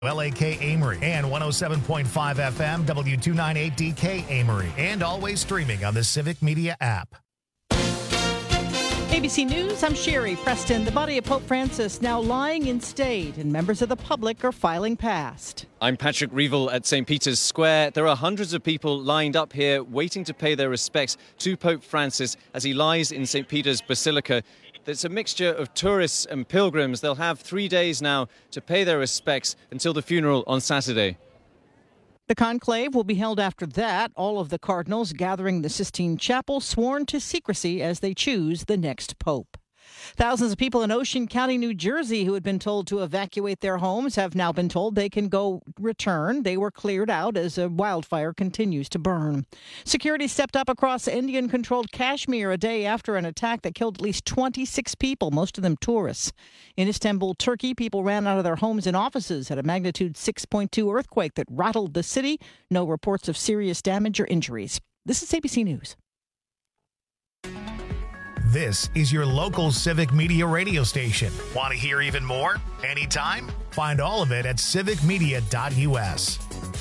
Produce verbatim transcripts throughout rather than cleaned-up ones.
L A K Amory and one oh seven point five F M W two ninety-eight D K Amory, and always streaming on the Civic Media app. A B C News, I'm Sherry Preston. The body of Pope Francis now lying in state, and members of the public are filing past. I'm Patrick Reevell at Saint Peter's Square. There are hundreds of people lined up here waiting to pay their respects to Pope Francis as he lies in Saint Peter's Basilica. It's a mixture of tourists and pilgrims. They'll have three days now to pay their respects until the funeral on Saturday. The conclave will be held after that. All of the cardinals gathering in the Sistine Chapel sworn to secrecy as they choose the next pope. Thousands of people in Ocean County, New Jersey, who had been told to evacuate their homes have now been told they can go return. They were cleared out as a wildfire continues to burn. Security stepped up across Indian-controlled Kashmir a day after an attack that killed at least twenty-six people, most of them tourists. In Istanbul, Turkey, people ran out of their homes and offices at a magnitude six point two earthquake that rattled the city. No reports of serious damage or injuries. This is A B C News. This is your local Civic Media radio station. Want to hear even more? Anytime? Find all of it at civic media dot U S.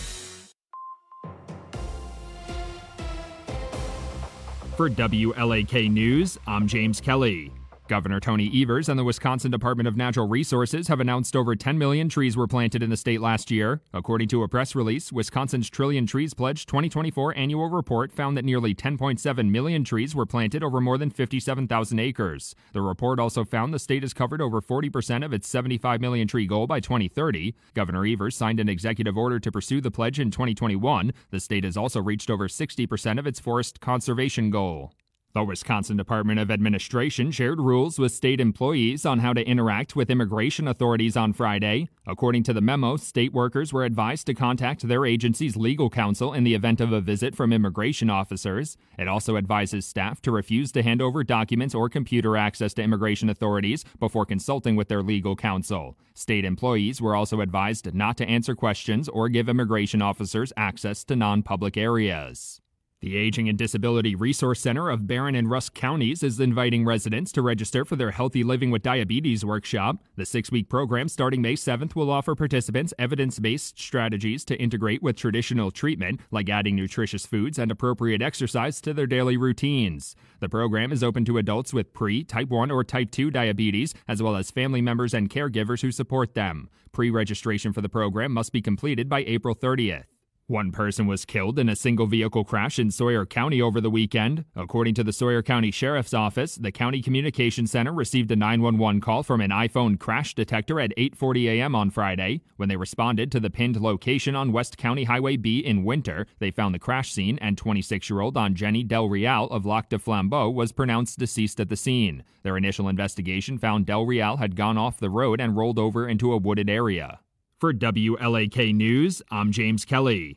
For W L A K News, I'm James Kelly. Governor Tony Evers and the Wisconsin Department of Natural Resources have announced over ten million trees were planted in the state last year. According to a press release, Wisconsin's Trillion Trees Pledge twenty twenty-four annual report found that nearly ten point seven million trees were planted over more than fifty-seven thousand acres. The report also found the state has covered over forty percent of its seventy-five million tree goal by twenty thirty. Governor Evers signed an executive order to pursue the pledge in twenty twenty-one. The state has also reached over sixty percent of its forest conservation goal. The Wisconsin Department of Administration shared rules with state employees on how to interact with immigration authorities on Friday. According to the memo, state workers were advised to contact their agency's legal counsel in the event of a visit from immigration officers. It also advises staff to refuse to hand over documents or computer access to immigration authorities before consulting with their legal counsel. State employees were also advised not to answer questions or give immigration officers access to non-public areas. The Aging and Disability Resource Center of Barron and Rusk counties is inviting residents to register for their Healthy Living with Diabetes workshop. The six-week program starting May seventh will offer participants evidence-based strategies to integrate with traditional treatment, like adding nutritious foods and appropriate exercise to their daily routines. The program is open to adults with pre, type one, or type two diabetes, as well as family members and caregivers who support them. Pre-registration for the program must be completed by April thirtieth. One person was killed in a single-vehicle crash in Sawyer County over the weekend. According to the Sawyer County Sheriff's Office, the County Communications Center received a nine one one call from an iPhone crash detector at eight forty a.m. on Friday. When they responded to the pinned location on West County Highway B in Winter, they found the crash scene, and twenty-six-year-old Jenny Del Real of Lac de Flambeau was pronounced deceased at the scene. Their initial investigation found Del Real had gone off the road and rolled over into a wooded area. For W L A K News, I'm James Kelly.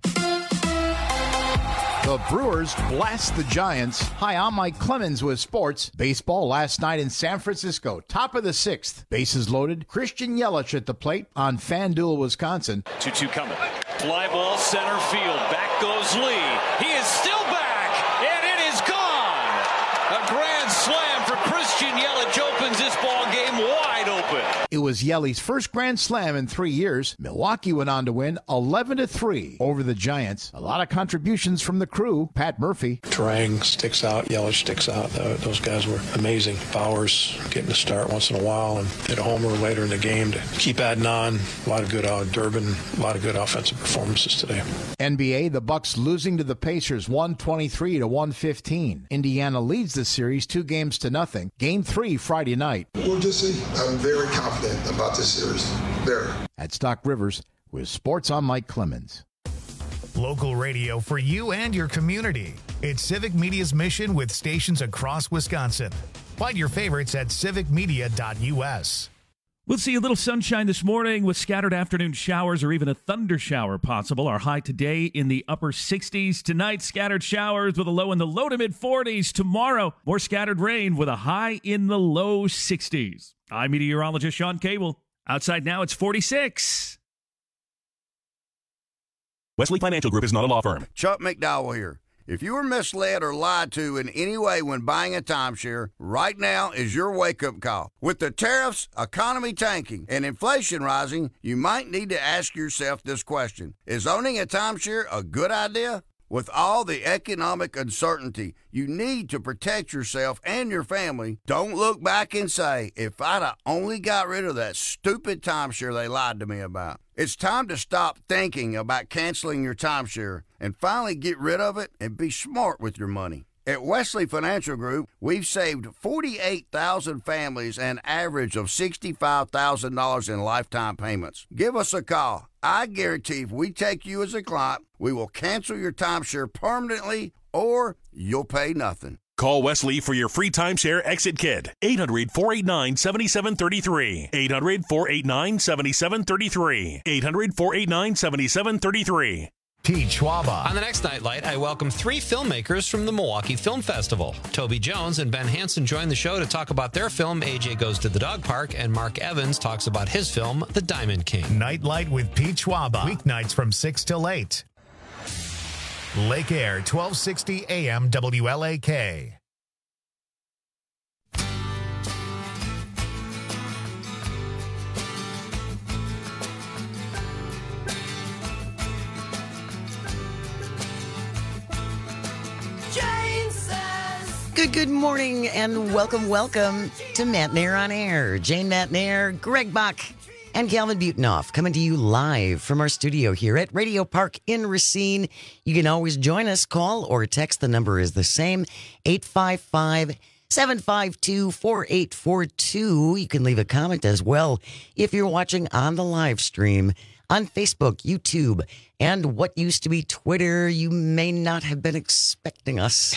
The Brewers blast the Giants. Hi, I'm Mike Clemens with sports. Baseball last night in San Francisco. Top of the sixth. Bases loaded. Christian Yelich at the plate on FanDuel, Wisconsin. two two coming. Fly ball center field. Back goes Lee. He is still back, and it is gone. A grand slam for Christian Yelich opens this ball game wide open. It was Yelich's first grand slam in three years. Milwaukee went on to win eleven to three over the Giants. A lot of contributions from the crew. Pat Murphy. Trang sticks out. Yelich sticks out. Uh, those guys were amazing. Bowers getting to start once in a while and hit a homer later in the game to keep adding on. A lot of good uh, Durbin. A lot of good offensive performances today. N B A, the Bucks losing to the Pacers one twenty-three to one fifteen. Indiana leads the series two games to nothing. Game three Friday night. We'll just see. I'm very confident about this series. There. At Stock Rivers with Sports on Mike Clemens. Local radio for you and your community. It's Civic Media's mission with stations across Wisconsin. Find your favorites at civic media dot U S. We'll see a little sunshine this morning with scattered afternoon showers or even a thunder shower possible. Our high today in the upper sixties. Tonight, scattered showers with a low in the low to mid forties. Tomorrow, more scattered rain with a high in the low sixties. I'm meteorologist Sean Cable. Outside now, it's forty-six. Wesley Financial Group is not a law firm. Chuck McDowell here. If you were misled or lied to in any way when buying a timeshare, right now is your wake-up call. With the tariffs, economy tanking, and inflation rising, you might need to ask yourself this question. Is owning a timeshare a good idea? With all the economic uncertainty, you need to protect yourself and your family. Don't look back and say, if I'd have only got rid of that stupid timeshare they lied to me about. It's time to stop thinking about canceling your timeshare and finally get rid of it and be smart with your money. At Wesley Financial Group, we've saved forty-eight thousand families an average of sixty-five thousand dollars in lifetime payments. Give us a call. I guarantee if we take you as a client, we will cancel your timeshare permanently or you'll pay nothing. Call Wesley for your free timeshare exit kit. eight hundred, four eight nine, seven seven three three. eight hundred, four eight nine, seven seven three three. eight hundred, four eight nine, seven seven three three. Pete Schwaba. On the next Nightlight, I welcome three filmmakers from the Milwaukee Film Festival. Toby Jones and Ben Hansen join the show to talk about their film, A J Goes to the Dog Park, and Mark Evans talks about his film, The Diamond King. Nightlight with Pete Schwaba. Weeknights from six till eight. Lake Air, twelve sixty A M W L A K. Good, good morning and welcome, welcome to Matt Nair on Air. Jane Matt Nair, Greg Bach, and Calvin Butenoff coming to you live from our studio here at Radio Park in Racine. You can always join us, call or text. The number is the same, eight five five, seven five two, four eight four two. You can leave a comment as well if you're watching on the live stream on Facebook, YouTube, and what used to be Twitter. You may not have been expecting us.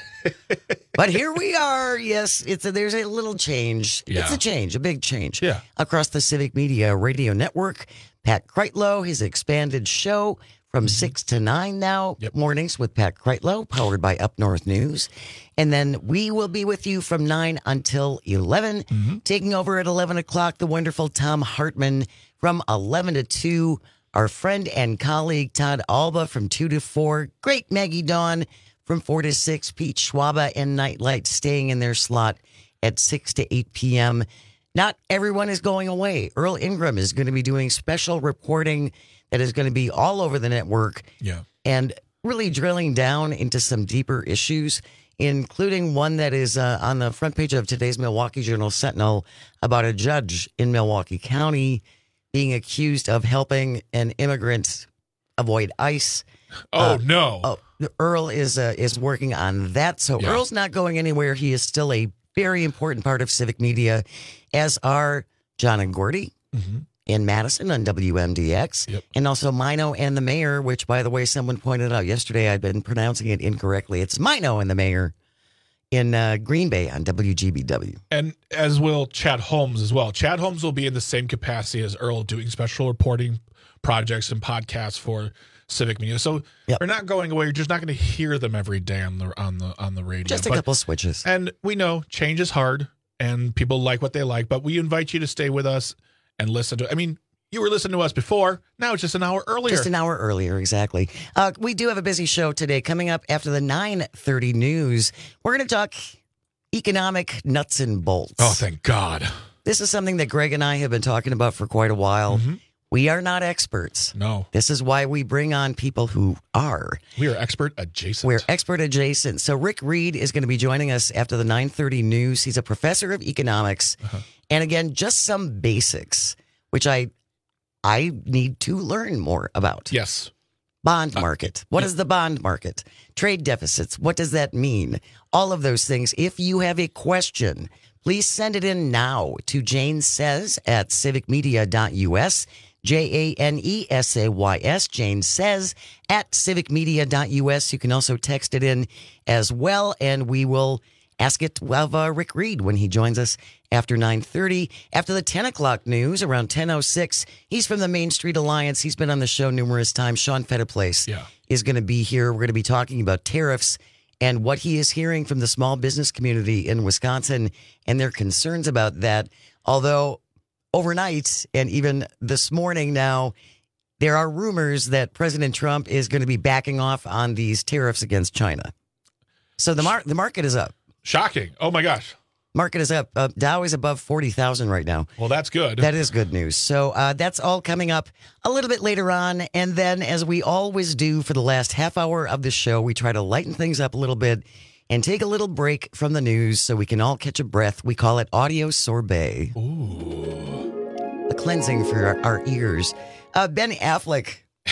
But here we are. Yes, it's a, there's a little change. Yeah. It's a change, a big change. Yeah. Across the Civic Media Radio Network. Pat Kreitlow, his expanded show from mm-hmm. six to nine now, yep. mornings with Pat Kreitlow, powered by Up North News. And then we will be with you from nine until eleven. Mm-hmm. Taking over at eleven o'clock, the wonderful Tom Hartman from eleven to two. Our friend and colleague Todd Alba from two to four. Great Maggie Dawn from four to six, Pete Schwaba and Nightlight staying in their slot at six to eight p.m. Not everyone is going away. Earl Ingram is going to be doing special reporting that is going to be all over the network. Yeah. And really drilling down into some deeper issues, including one that is uh, on the front page of today's Milwaukee Journal Sentinel about a judge in Milwaukee County being accused of helping an immigrant avoid ICE. Oh, uh, no. Oh, Earl is uh, is working on that. So yeah. Earl's not going anywhere. He is still a very important part of Civic Media, as are John and Gordy mm-hmm. in Madison on W M D X, yep. and also Mino and the Mayor, which, by the way, someone pointed out yesterday I'd been pronouncing it incorrectly. It's Mino and the Mayor in uh, Green Bay on W G B W. And as will Chad Holmes as well. Chad Holmes will be in the same capacity as Earl, doing special reporting projects and podcasts for Civic Media. So yep. they're not going away. You're just not going to hear them every day on the on the on the radio. Just a but, couple switches. And we know change is hard, and people like what they like. But we invite you to stay with us and listen to. I mean, you were listening to us before. Now it's just an hour earlier. Just an hour earlier, exactly. Uh, we do have a busy show today. Coming up after the nine thirty news, we're going to talk economic nuts and bolts. Oh, thank God. This is something that Greg and I have been talking about for quite a while. Mm-hmm. We are not experts. No. This is why we bring on people who are. We are expert adjacent. We're expert adjacent. So Rick Reed is going to be joining us after the nine thirty news. He's a professor of economics. Uh-huh. And again, just some basics, which I I need to learn more about. Yes. Bond market. What yeah. is the bond market? Trade deficits. What does that mean? All of those things. If you have a question, please send it in now to Jane Says at civic media dot U S. J A N E S A Y S, Jane Says, at civic media dot U S. You can also text it in as well, and we will ask it of uh, Rick Reed when he joins us after nine thirty. After the ten o'clock news, around ten oh six, he's from the Main Street Alliance. He's been on the show numerous times. Sean Fettiplace yeah. is going to be here. We're going to be talking about tariffs and what he is hearing from the small business community in Wisconsin and their concerns about that. Although overnight and even this morning now, there are rumors that President Trump is going to be backing off on these tariffs against China. So the mar- the market is up. Shocking. Oh, my gosh. Market is up. Uh, Dow is above forty thousand right now. Well, that's good. That is good news. So uh, that's all coming up a little bit later on. And then, as we always do for the last half hour of the show, we try to lighten things up a little bit and take a little break from the news so we can all catch a breath. We call it audio sorbet. Ooh. A cleansing for our, our ears. Uh, Ben Affleck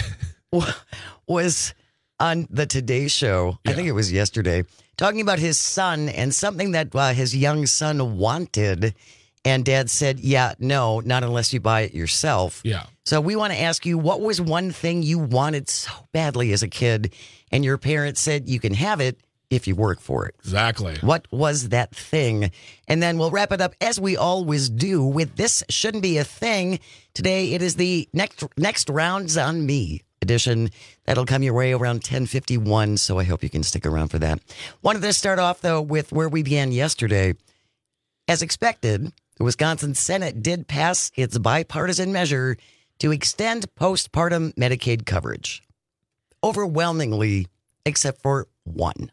was on the Today Show, yeah. I think it was yesterday, talking about his son and something that uh, his young son wanted. And Dad said, yeah, no, not unless you buy it yourself. Yeah. So we want to ask you, what was one thing you wanted so badly as a kid and your parents said you can have it if you work for it? Exactly. What was that thing? And then we'll wrap it up as we always do with This Shouldn't Be a Thing. Today it is the next next Rounds on Me edition. That'll come your way around ten fifty-one, so I hope you can stick around for that. Wanted to start off, though, with where we began yesterday. As expected, the Wisconsin Senate did pass its bipartisan measure to extend postpartum Medicaid coverage. Overwhelmingly, except for one.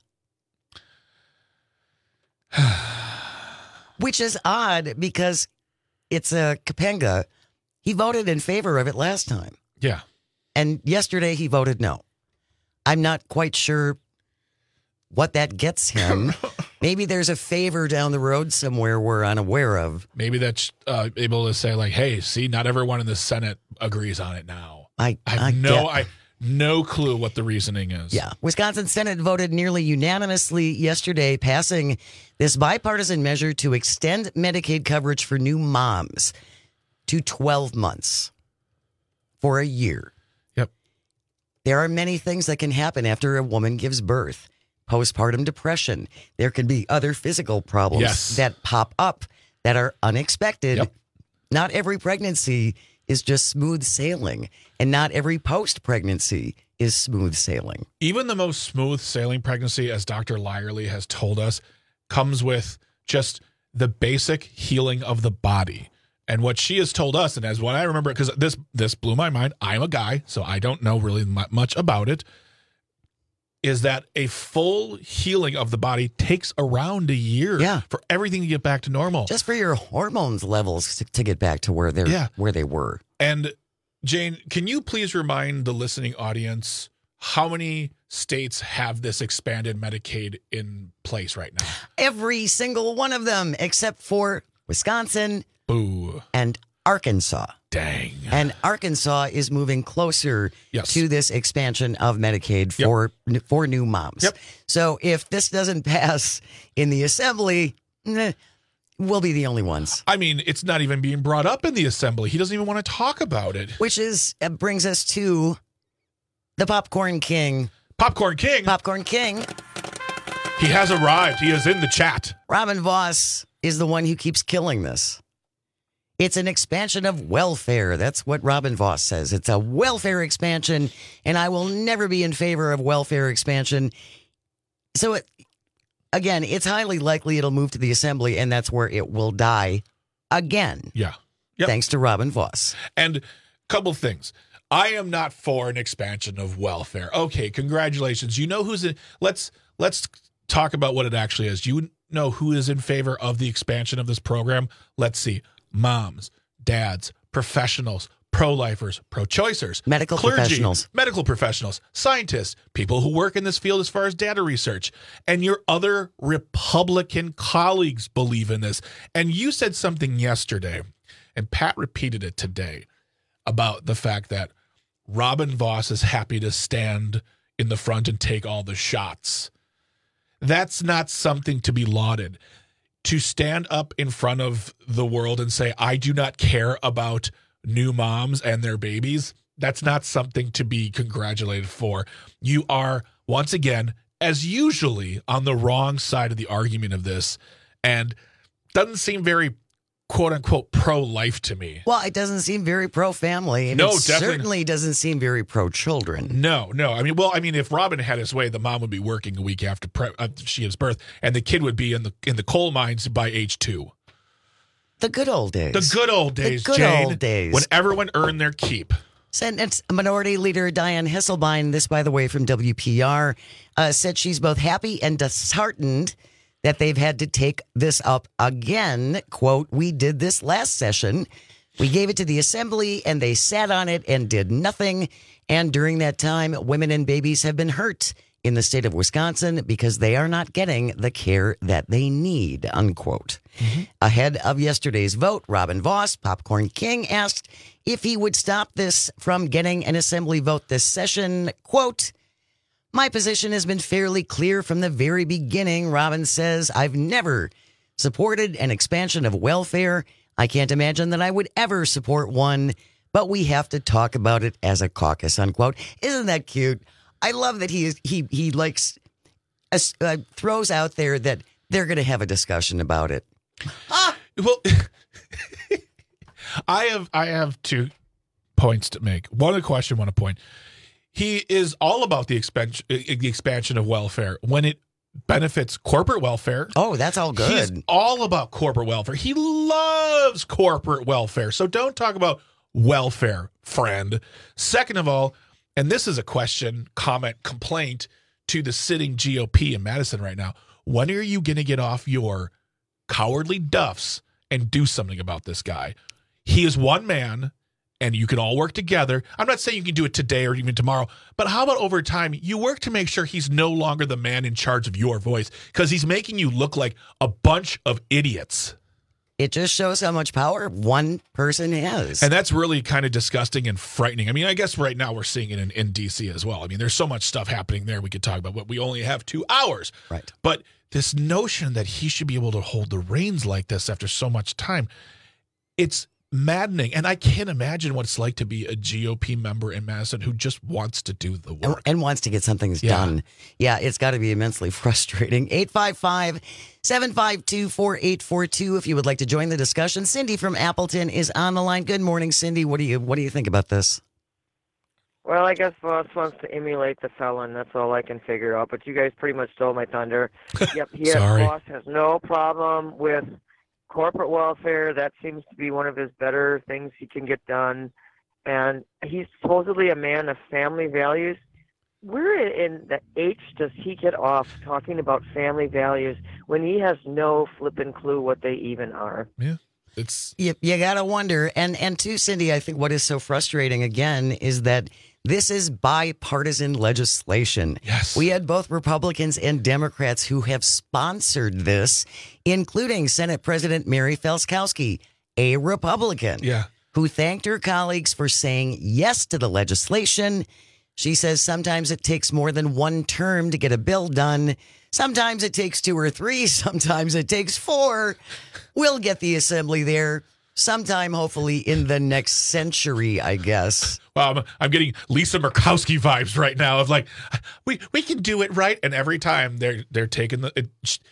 Which is odd because it's a Capenga. He voted in favor of it last time. Yeah. And yesterday he voted no. I'm not quite sure what that gets him. Maybe there's a favor down the road somewhere we're unaware of. Maybe that's uh, able to say, like, hey, see, not everyone in the Senate agrees on it now. I, I have I no, get- I no clue what the reasoning is. Yeah. Wisconsin Senate voted nearly unanimously yesterday, passing this bipartisan measure to extend Medicaid coverage for new moms to twelve months for a year. Yep. There are many things that can happen after a woman gives birth. Postpartum depression. There can be other physical problems Yes. that pop up that are unexpected. Yep. Not every pregnancy is just smooth sailing, and not every post-pregnancy is smooth sailing. Even the most smooth sailing pregnancy, as Doctor Lyerly has told us, comes with just the basic healing of the body. And what she has told us, and as what I remember, because this this blew my mind, I'm a guy, so I don't know really much about it, is that a full healing of the body takes around a year Yeah. for everything to get back to normal. Just for your hormones levels to, to get back to where they're Yeah. where they were. And Jane, can you please remind the listening audience how many states have this expanded Medicaid in place right now? Every single one of them, except for Wisconsin Boo. and Arkansas. Dang. And Arkansas is moving closer Yes. to this expansion of Medicaid Yep. for for new moms. Yep. So if this doesn't pass in the assembly, eh, we'll be the only ones. I mean, it's not even being brought up in the assembly. He doesn't even want to talk about it. Which is uh, brings us to the Popcorn King. Popcorn King. Popcorn King. He has arrived. He is in the chat. Robin Voss is the one who keeps killing this. It's an expansion of welfare. That's what Robin Voss says. It's a welfare expansion, and I will never be in favor of welfare expansion. So, it, again, it's highly likely it'll move to the assembly, and that's where it will die again. Yeah. Yep. Thanks to Robin Voss. And a couple things. I am not for an expansion of welfare. Okay, congratulations. You know who's in. Let's let's talk about what it actually is. You know who is in favor of the expansion of this program? Let's see. Moms, dads, professionals, pro-lifers, pro-choicers, Medical clergy, professionals. medical professionals, scientists, people who work in this field as far as data research, and your other Republican colleagues believe in this. And you said something yesterday, and Pat repeated it today, about the fact that Robin Voss is happy to stand in the front and take all the shots. That's not something to be lauded. To stand up in front of the world and say, I do not care about new moms and their babies, that's not something to be congratulated for. You are, once again, as usually, on the wrong side of the argument of this, and doesn't seem very quote-unquote pro-life to me. Well, it doesn't seem very pro-family, and No, it definitely- certainly doesn't seem very pro-children. No, no. I mean, well, I mean, if Robin had his way, the mom would be working a week after pre- after she gives birth, and the kid would be in the in the coal mines by age two. The good old days. The good old days, The good Jane, old days. when everyone earned their keep. Senate Minority Leader Dianne Hesselbein, this, by the way, from W P R, uh, said she's both happy and disheartened that they've had to take this up again. Quote, "We did this last session. We gave it to the assembly and they sat on it and did nothing. And during that time, women and babies have been hurt in the state of Wisconsin because they are not getting the care that they need," unquote. Mm-hmm. Ahead of yesterday's vote, Robin Voss, Popcorn King, asked if he would stop this from getting an assembly vote this session. Quote, "My position has been fairly clear from the very beginning," Robin says. "I've never supported an expansion of welfare. I can't imagine that I would ever support one, but we have to talk about it as a caucus," unquote. Isn't that cute? I love that he is, he he likes uh, throws out there that they're going to have a discussion about it. Ah! Well, I have I have two points to make. One, a question, one, a point. He is all about the expansion the expansion of welfare when it benefits corporate welfare. Oh, that's all good. He's all about corporate welfare. He loves corporate welfare. So don't talk about welfare, friend. Second of all, and this is a question, comment, complaint to the sitting G O P in Madison right now. When are you going to get off your cowardly duffs and do something about this guy? He is one man, and you can all work together. I'm not saying you can do it today or even tomorrow, but how about over time, you work to make sure he's no longer the man in charge of your voice because he's making you look like a bunch of idiots. It just shows how much power one person has. And that's really kind of disgusting and frightening. I mean, I guess right now we're seeing it in, in D C as well. I mean, there's so much stuff happening there we could talk about, but we only have two hours. Right. But this notion that he should be able to hold the reins like this after so much time, it's maddening. And I can't imagine what it's like to be a G O P member in Madison who just wants to do the work. And, and wants to get some things yeah. done. Yeah, it's got to be immensely frustrating. eight five five, seven five two, four eight four two if you would like to join the discussion. Cindy from Appleton is on the line. Good morning, Cindy. What do you what do you think about this? Well, I guess Voss wants to emulate the felon. That's all I can figure out. But you guys pretty much stole my thunder. Yep, he has, Voss has no problem with corporate welfare. That seems to be one of his better things he can get done. And he's supposedly a man of family values. Where in the H does he get off talking about family values when he has no flippin' clue what they even are? Yeah. It's you, you gotta wonder. And and too, Cindy, I think what is so frustrating again is that this is bipartisan legislation. Yes. We had both Republicans and Democrats who have sponsored this, including Senate President Mary Felskowski, a Republican, yeah. who thanked her colleagues for saying yes to the legislation. She says sometimes it takes more than one term to get a bill done. Sometimes it takes two or three. Sometimes it takes four. We'll get the assembly there sometime, hopefully, in the next century, I guess. Well, I'm, I'm getting Lisa Murkowski vibes right now of like, we we can do it, right? And every time they're they're taking the it,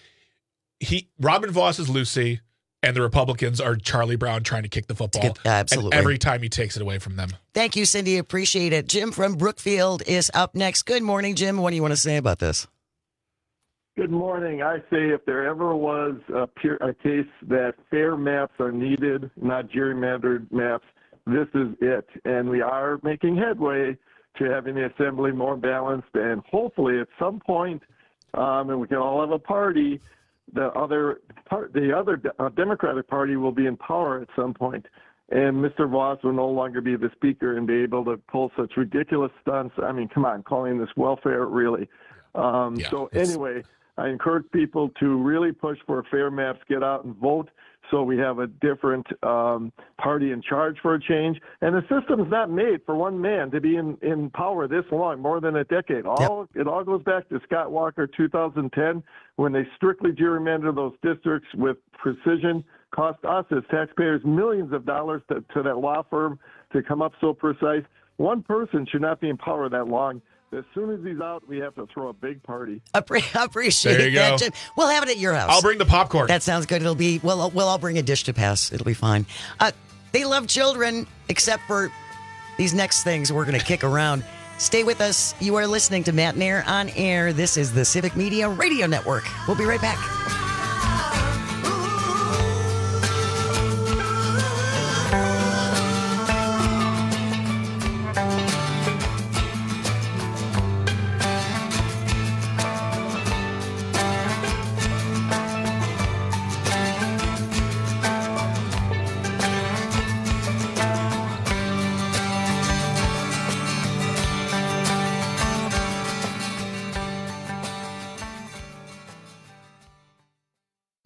he Robin Voss is Lucy, and the Republicans are Charlie Brown trying to kick the football. Get, absolutely. And every time he takes it away from them. Thank you, Cindy. Appreciate it. Jim from Brookfield is up next. Good morning, Jim. What do you want to say about this? Good morning. I say if there ever was a, pure, a case that fair maps are needed, not gerrymandered maps, this is it. And we are making headway to having the assembly more balanced. And hopefully at some point, um, and we can all have a party, the other part, the other uh, Democratic Party will be in power at some point. And Mister Voss will no longer be the speaker and be able to pull such ridiculous stunts. I mean, come on, calling this welfare, really. Um, yeah, so anyway, I encourage people to really push for fair maps, get out and vote so we have a different um, party in charge for a change. And the system's not made for one man to be in, in power this long, more than a decade. All yep. It all goes back to Scott Walker two thousand ten when they strictly gerrymandered those districts with precision, cost us as taxpayers millions of dollars to, to that law firm to come up so precise. One person should not be in power that long. As soon as he's out, we have to throw a big party. Appre- appreciate there you that, go. Jim. We'll have it at your house. I'll bring the popcorn. That sounds good. It'll be, well, we'll all bring a dish to pass. It'll be fine. Uh, they love children, except for these next things we're going to kick around. Stay with us. You are listening to Matt Nair on Air. This is the Civic Media Radio Network. We'll be right back.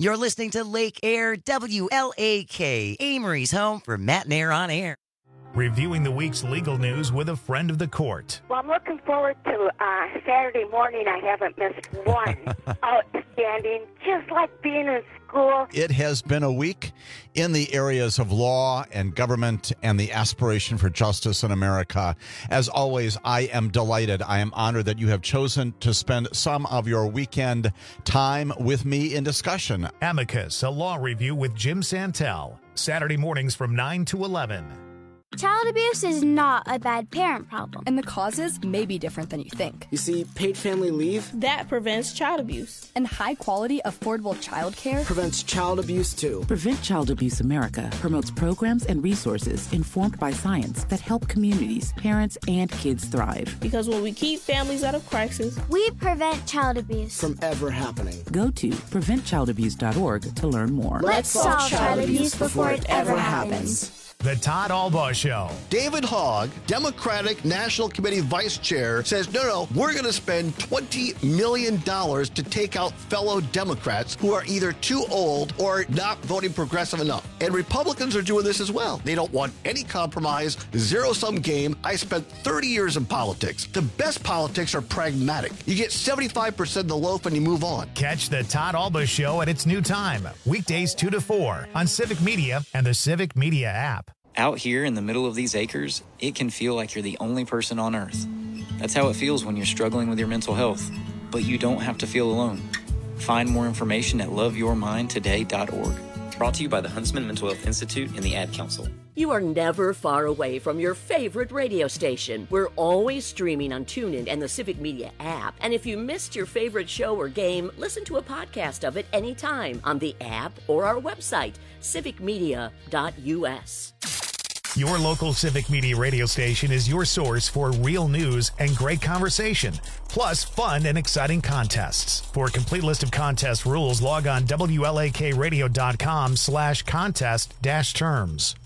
You're listening to Lake Air, W L A K, Amory's home for Matt and Air on Air. Reviewing the week's legal news with a friend of the court. Well, I'm looking forward to uh, Saturday morning. I haven't missed one. Outstanding, just like being in school. It has been a week in the areas of law and government and the aspiration for justice in America. As always, I am delighted. I am honored that you have chosen to spend some of your weekend time with me in discussion. Amicus, a law review with Jim Santel. Saturday mornings from nine to eleven. Child abuse is not a bad parent problem. And the causes may be different than you think. You see, paid family leave, that prevents child abuse. And high-quality, affordable child care prevents child abuse, too. Prevent Child Abuse America promotes programs and resources informed by science that help communities, parents, and kids thrive. Because when we keep families out of crisis, we prevent child abuse from ever happening. Go to prevent child abuse dot org to learn more. Let's solve child abuse before it ever happens. The Todd Albaugh Show. David Hogg, Democratic National Committee Vice Chair, says, no, no, we're going to spend twenty million dollars to take out fellow Democrats who are either too old or not voting progressive enough. And Republicans are doing this as well. They don't want any compromise, zero-sum game. I spent thirty years in politics. The best politics are pragmatic. You get seventy-five percent of the loaf and you move on. Catch the Todd Albaugh Show at its new time, weekdays two to four on Civic Media and the Civic Media app. Out here in the middle of these acres, it can feel like you're the only person on Earth. That's how it feels when you're struggling with your mental health. But you don't have to feel alone. Find more information at love your mind today dot org. Brought to you by the Huntsman Mental Health Institute and the Ad Council. You are never far away from your favorite radio station. We're always streaming on TuneIn and the Civic Media app. And if you missed your favorite show or game, listen to a podcast of it anytime on the app or our website, civic media dot u s. Your local Civic Media radio station is your source for real news and great conversation, plus fun and exciting contests. For a complete list of contest rules, log on W L A K radio dot com slash contest dash terms.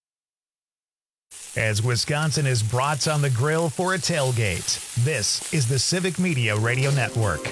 As Wisconsin is brats on the grill for a tailgate, this is the Civic Media Radio Network.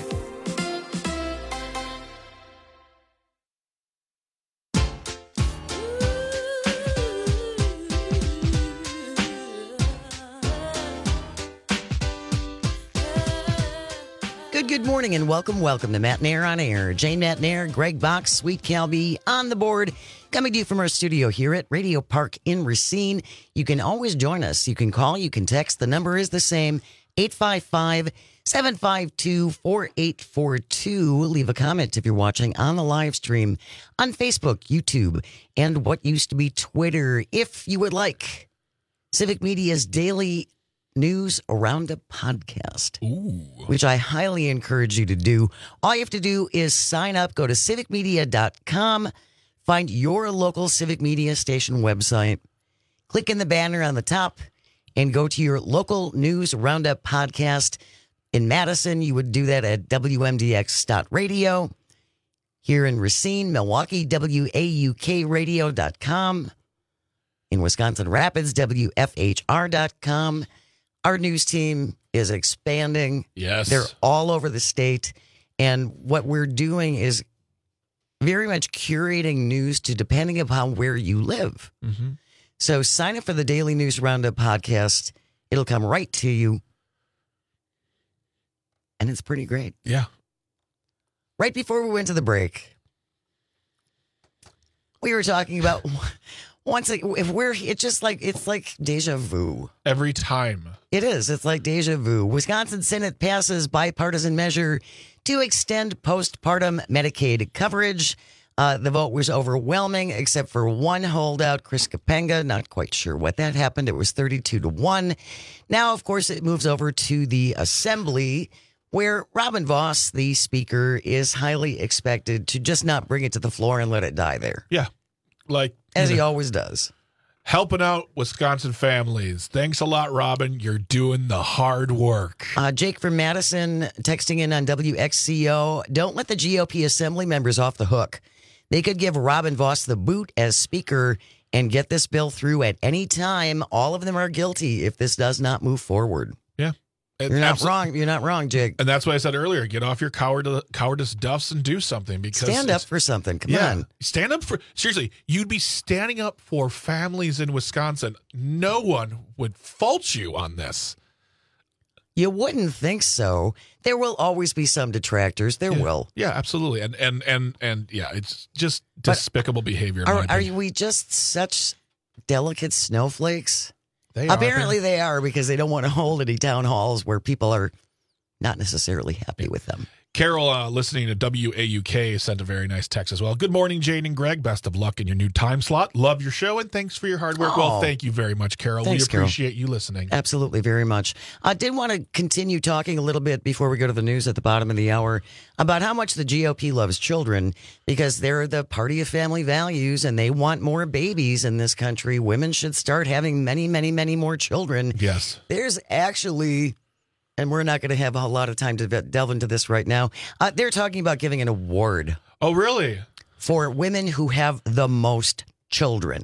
Good morning and welcome, welcome to Matt and Air on Air. Jane Matt and Air, Greg Box, Sweet Calby on the board. Coming to you from our studio here at Radio Park in Racine. You can always join us. You can call, you can text. The number is the same, eight five five, seven five two, four eight four two. Leave a comment if you're watching on the live stream on Facebook, YouTube, and what used to be Twitter. If you would like Civic Media's daily News Roundup podcast, Ooh. which I highly encourage you to do. All you have to do is sign up, go to civic media dot com, find your local Civic Media station website, click in the banner on the top, and go to your local News Roundup podcast. In Madison, you would do that at W M D X dot radio. Here in Racine, Milwaukee, W A U K radio dot com. In Wisconsin Rapids, W F H R dot com. Our news team is expanding. Yes. They're all over the state. And what we're doing is very much curating news to depending upon where you live. Mm-hmm. So sign up for the Daily News Roundup podcast. It'll come right to you. And it's pretty great. Yeah. Right before we went to the break, we were talking about once if we're it's just like it's like deja vu every time. It is. It's like deja vu. Wisconsin Senate passes bipartisan measure to extend postpartum Medicaid coverage. Uh, the vote was overwhelming, except for one holdout, Chris Kapenga. Not quite sure what that happened. It was thirty-two to one. Now, of course, it moves over to the Assembly, where Robin Vos, the Speaker, is highly expected to just not bring it to the floor and let it die there. Yeah. Like as he know, always does. Helping out Wisconsin families. Thanks a lot, Robin. You're doing the hard work. Uh, Jake from Madison texting in on W X C O. Don't let the G O P Assembly members off the hook. They could give Robin Vos the boot as Speaker and get this bill through at any time. All of them are guilty if this does not move forward. Yeah. And You're not abso- wrong. You're not wrong, Jake. And that's why I said earlier, get off your coward, cowardice duffs and do something. Because stand up for something. Come yeah, on. Stand up for, seriously, you'd be standing up for families in Wisconsin. No one would fault you on this. You wouldn't think so. There will always be some detractors. There yeah. will. Yeah, absolutely. And, and, and, and yeah, it's just despicable but behavior. Are, are we just such delicate snowflakes? They Apparently are. they are, because they don't want to hold any town halls where people are not necessarily happy with them. Carol, uh, listening to W A U K, sent a very nice text as well. Good morning, Jane and Greg. Best of luck in your new time slot. Love your show, and thanks for your hard work. Oh, well, thank you very much, Carol. Thanks, we appreciate Carol. you listening. Absolutely, very much. I did want to continue talking a little bit before we go to the news at the bottom of the hour about how much the G O P loves children, because they're the party of family values, and they want more babies in this country. Women should start having many, many, many more children. Yes. There's actually... And we're not going to have a lot of time to delve into this right now. Uh, they're talking about giving an award. Oh, really? For women who have the most children.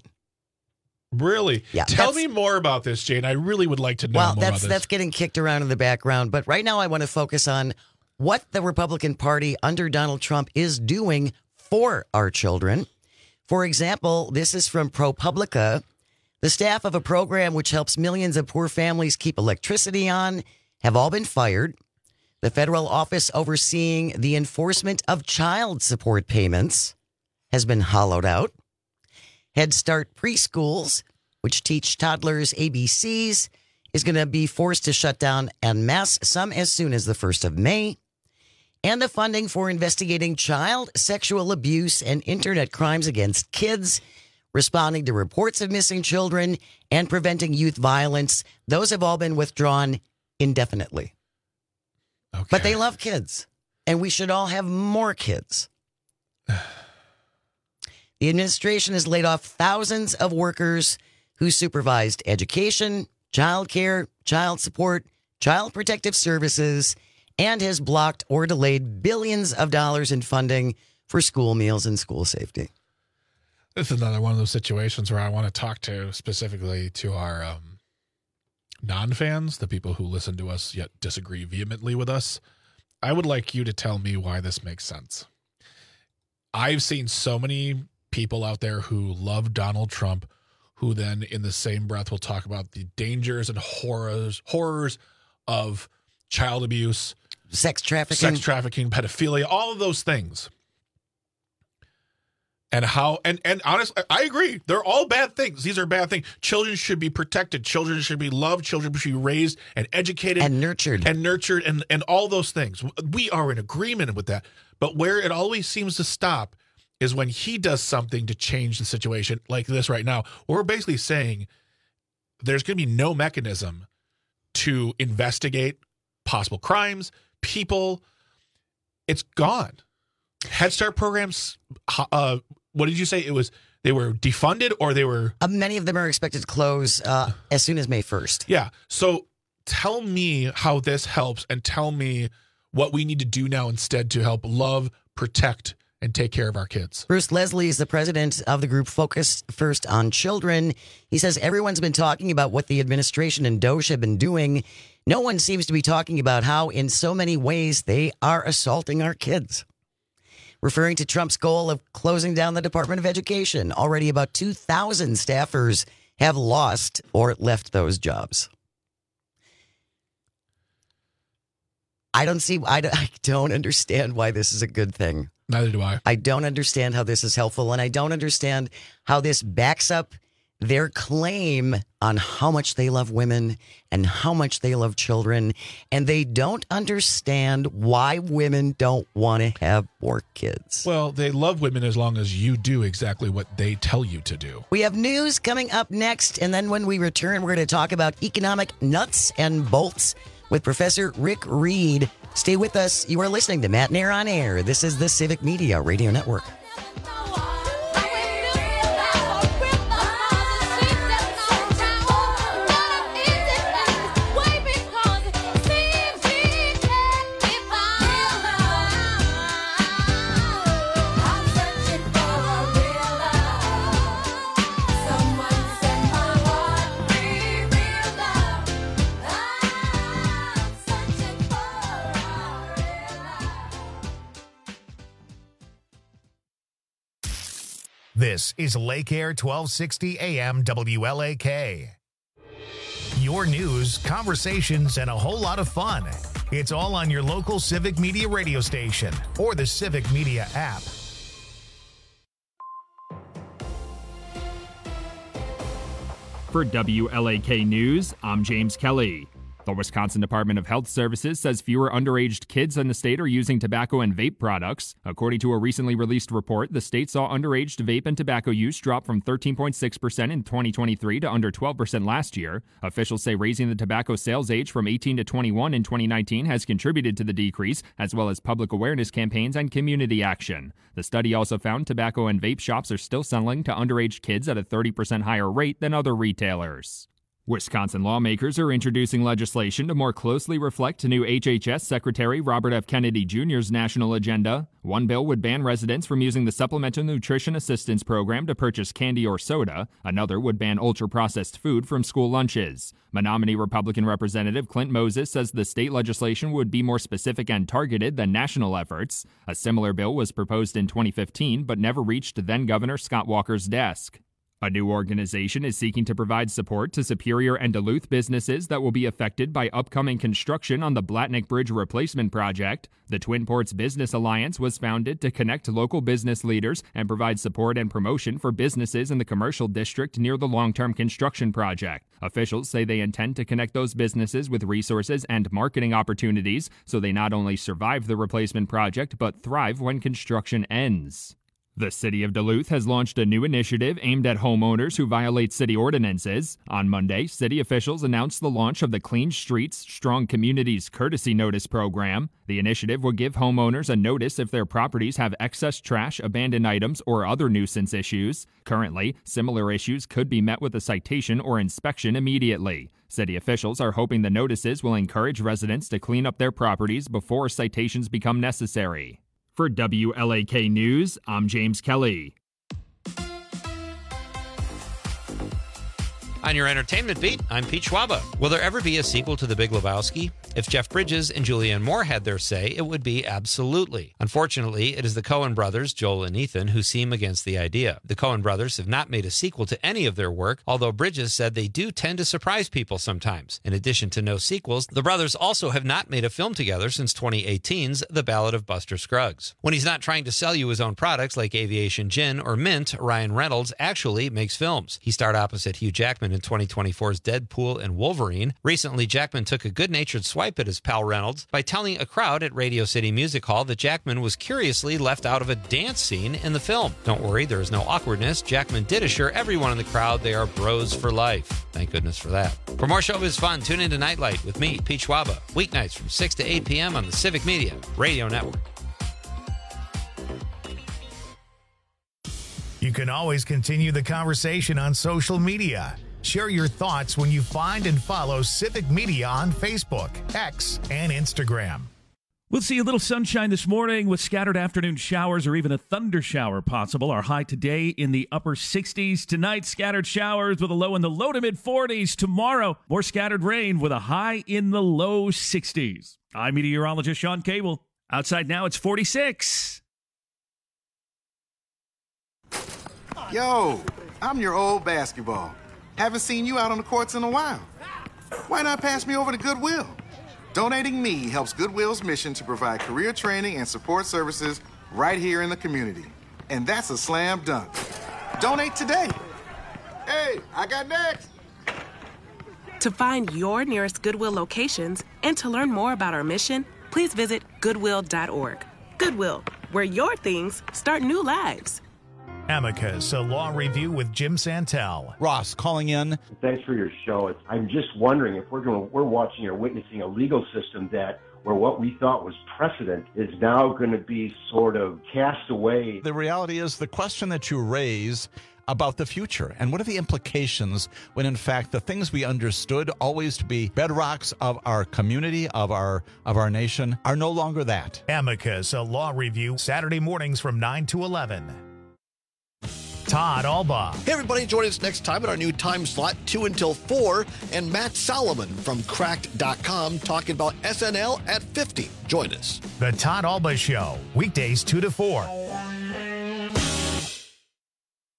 Really? Yeah. Tell me more about this, Jane. I really would like to know well, more that's, about this. that's getting kicked around in the background. But right now I want to focus on what the Republican Party under Donald Trump is doing for our children. For example, this is from ProPublica. The staff of a program which helps millions of poor families keep electricity on have all been fired. The federal office overseeing the enforcement of child support payments has been hollowed out. Head Start preschools, which teach toddlers A B Cs, is going to be forced to shut down en masse, some as soon as the first of May. And the funding for investigating child sexual abuse and internet crimes against kids, responding to reports of missing children, and preventing youth violence, those have all been withdrawn indefinitely. Okay. But they love kids, and we should all have more kids. The administration has laid off thousands of workers who supervised education, child care, child support, child protective services, and has blocked or delayed billions of dollars in funding for school meals and school safety. This is another one of those situations where I want to talk to specifically to our um, non-fans, the people who listen to us yet disagree vehemently with us. I would like you to tell me why this makes sense. I've seen so many people out there who love Donald Trump, who then in the same breath will talk about the dangers and horrors horrors of child abuse, sex trafficking, sex trafficking, pedophilia, all of those things. And how, and, and honestly, I agree. They're all bad things. These are bad things. Children should be protected. Children should be loved. Children should be raised and educated. And nurtured. And nurtured and, and all those things. We are in agreement with that. But where it always seems to stop is when he does something to change the situation like this right now. We're basically saying there's going to be no mechanism to investigate possible crimes, people. It's gone. Head Start programs, uh, what did you say? It was they were defunded or they were... Uh, many of them are expected to close uh, as soon as May first. Yeah. So tell me how this helps and tell me what we need to do now instead to help love, protect, and take care of our kids. Bruce Leslie is the president of the group Focused First on Children. He says everyone's been talking about what the administration and DOJ have been doing. No one seems to be talking about how in so many ways they are assaulting our kids. Referring to Trump's goal of closing down the Department of Education, already about two thousand staffers have lost or left those jobs. I don't see, I don't, I don't understand why this is a good thing. Neither do I. I don't understand how this is helpful, and I don't understand how this backs up their claim on how much they love women and how much they love children, and they don't understand why women don't want to have more kids. Well, they love women as long as you do exactly what they tell you to do. We have news coming up next, and then when we return, we're going to talk about economic nuts and bolts with Professor Rick Reed. Stay with us. You are listening to Matt Nair on Air. This is the Civic Media Radio Network. This is Lake Air twelve sixty A M W L A K. Your news, conversations, and a whole lot of fun. It's all on your local Civic Media radio station or the Civic Media app. For W L A K News, I'm James Kelly. The Wisconsin Department of Health Services says fewer underage kids in the state are using tobacco and vape products. According to a recently released report, the state saw underage vape and tobacco use drop from thirteen point six percent in twenty twenty-three to under twelve percent last year. Officials say raising the tobacco sales age from eighteen to twenty-one in twenty nineteen has contributed to the decrease, as well as public awareness campaigns and community action. The study also found tobacco and vape shops are still selling to underage kids at a thirty percent higher rate than other retailers. Wisconsin lawmakers are introducing legislation to more closely reflect new H H S Secretary Robert F. Kennedy Junior's national agenda. One bill would ban residents from using the Supplemental Nutrition Assistance Program to purchase candy or soda. Another would ban ultra-processed food from school lunches. Menominee Republican Representative Clint Moses says the state legislation would be more specific and targeted than national efforts. A similar bill was proposed in twenty fifteen, but never reached then-Governor Scott Walker's desk. A new organization is seeking to provide support to Superior and Duluth businesses that will be affected by upcoming construction on the Blatnick Bridge replacement project. The Twin Ports Business Alliance was founded to connect local business leaders and provide support and promotion for businesses in the commercial district near the long-term construction project. Officials say they intend to connect those businesses with resources and marketing opportunities so they not only survive the replacement project but thrive when construction ends. The City of Duluth has launched a new initiative aimed at homeowners who violate city ordinances. On Monday, city officials announced the launch of the Clean Streets, Strong Communities Courtesy Notice program. The initiative will give homeowners a notice if their properties have excess trash, abandoned items, or other nuisance issues. Currently, similar issues could be met with a citation or inspection immediately. City officials are hoping the notices will encourage residents to clean up their properties before citations become necessary. For W L A K News, I'm James Kelly. On your entertainment beat, I'm Pete Schwaba. Will there ever be a sequel to The Big Lebowski? If Jeff Bridges and Julianne Moore had their say, it would be absolutely. Unfortunately, it is the Coen brothers, Joel and Ethan, who seem against the idea. The Coen brothers have not made a sequel to any of their work, although Bridges said they do tend to surprise people sometimes. In addition to no sequels, the brothers also have not made a film together since twenty eighteen's The Ballad of Buster Scruggs. When he's not trying to sell you his own products like Aviation Gin or Mint, Ryan Reynolds actually makes films. He starred opposite Hugh Jackman in twenty twenty-four's Deadpool and Wolverine. Recently, Jackman took a good-natured swipe at his pal Reynolds by telling a crowd at Radio City Music Hall that Jackman was curiously left out of a dance scene in the film. Don't worry, there is no awkwardness. Jackman did assure everyone in the crowd they are bros for life. Thank goodness for that. For more showbiz fun, tune into Nightlight with me, Pete Schwaba, weeknights from six to eight p.m. on the Civic Media Radio Network. You can always continue the conversation on social media. Share your thoughts when you find and follow Civic Media on Facebook, X, and Instagram. We'll see a little sunshine this morning with scattered afternoon showers or even a thunder shower possible. Our high today in the upper sixties. Tonight, scattered showers with a low in the low to mid forties. Tomorrow, more scattered rain with a high in the low sixties. I'm meteorologist Sean Cable. Outside now, it's forty-six. Yo, I'm your old basketball. Haven't seen you out on the courts in a while. Why not pass me over to Goodwill? Donating me helps Goodwill's mission to provide career training and support services right here in the community. And that's a slam dunk. Donate today. Hey, I got next. To find your nearest Goodwill locations and to learn more about our mission, please visit goodwill dot org. Goodwill, where your things start new lives. Amicus, a law review with Jim Santel. Ross calling in. Thanks for your show. It's, I'm just wondering if we're going, we're watching or witnessing a legal system that where what we thought was precedent is now going to be sort of cast away. The reality is the question that you raise about the future and what are the implications when in fact the things we understood always to be bedrocks of our community, of our of our nation, are no longer that. Amicus, a law review, Saturday mornings from nine to eleven. Todd Alba. Hey, everybody, join us next time at our new time slot, two until four, and Matt Solomon from cracked dot com talking about S N L at fifty. Join us. The Todd Alba Show, weekdays two to four.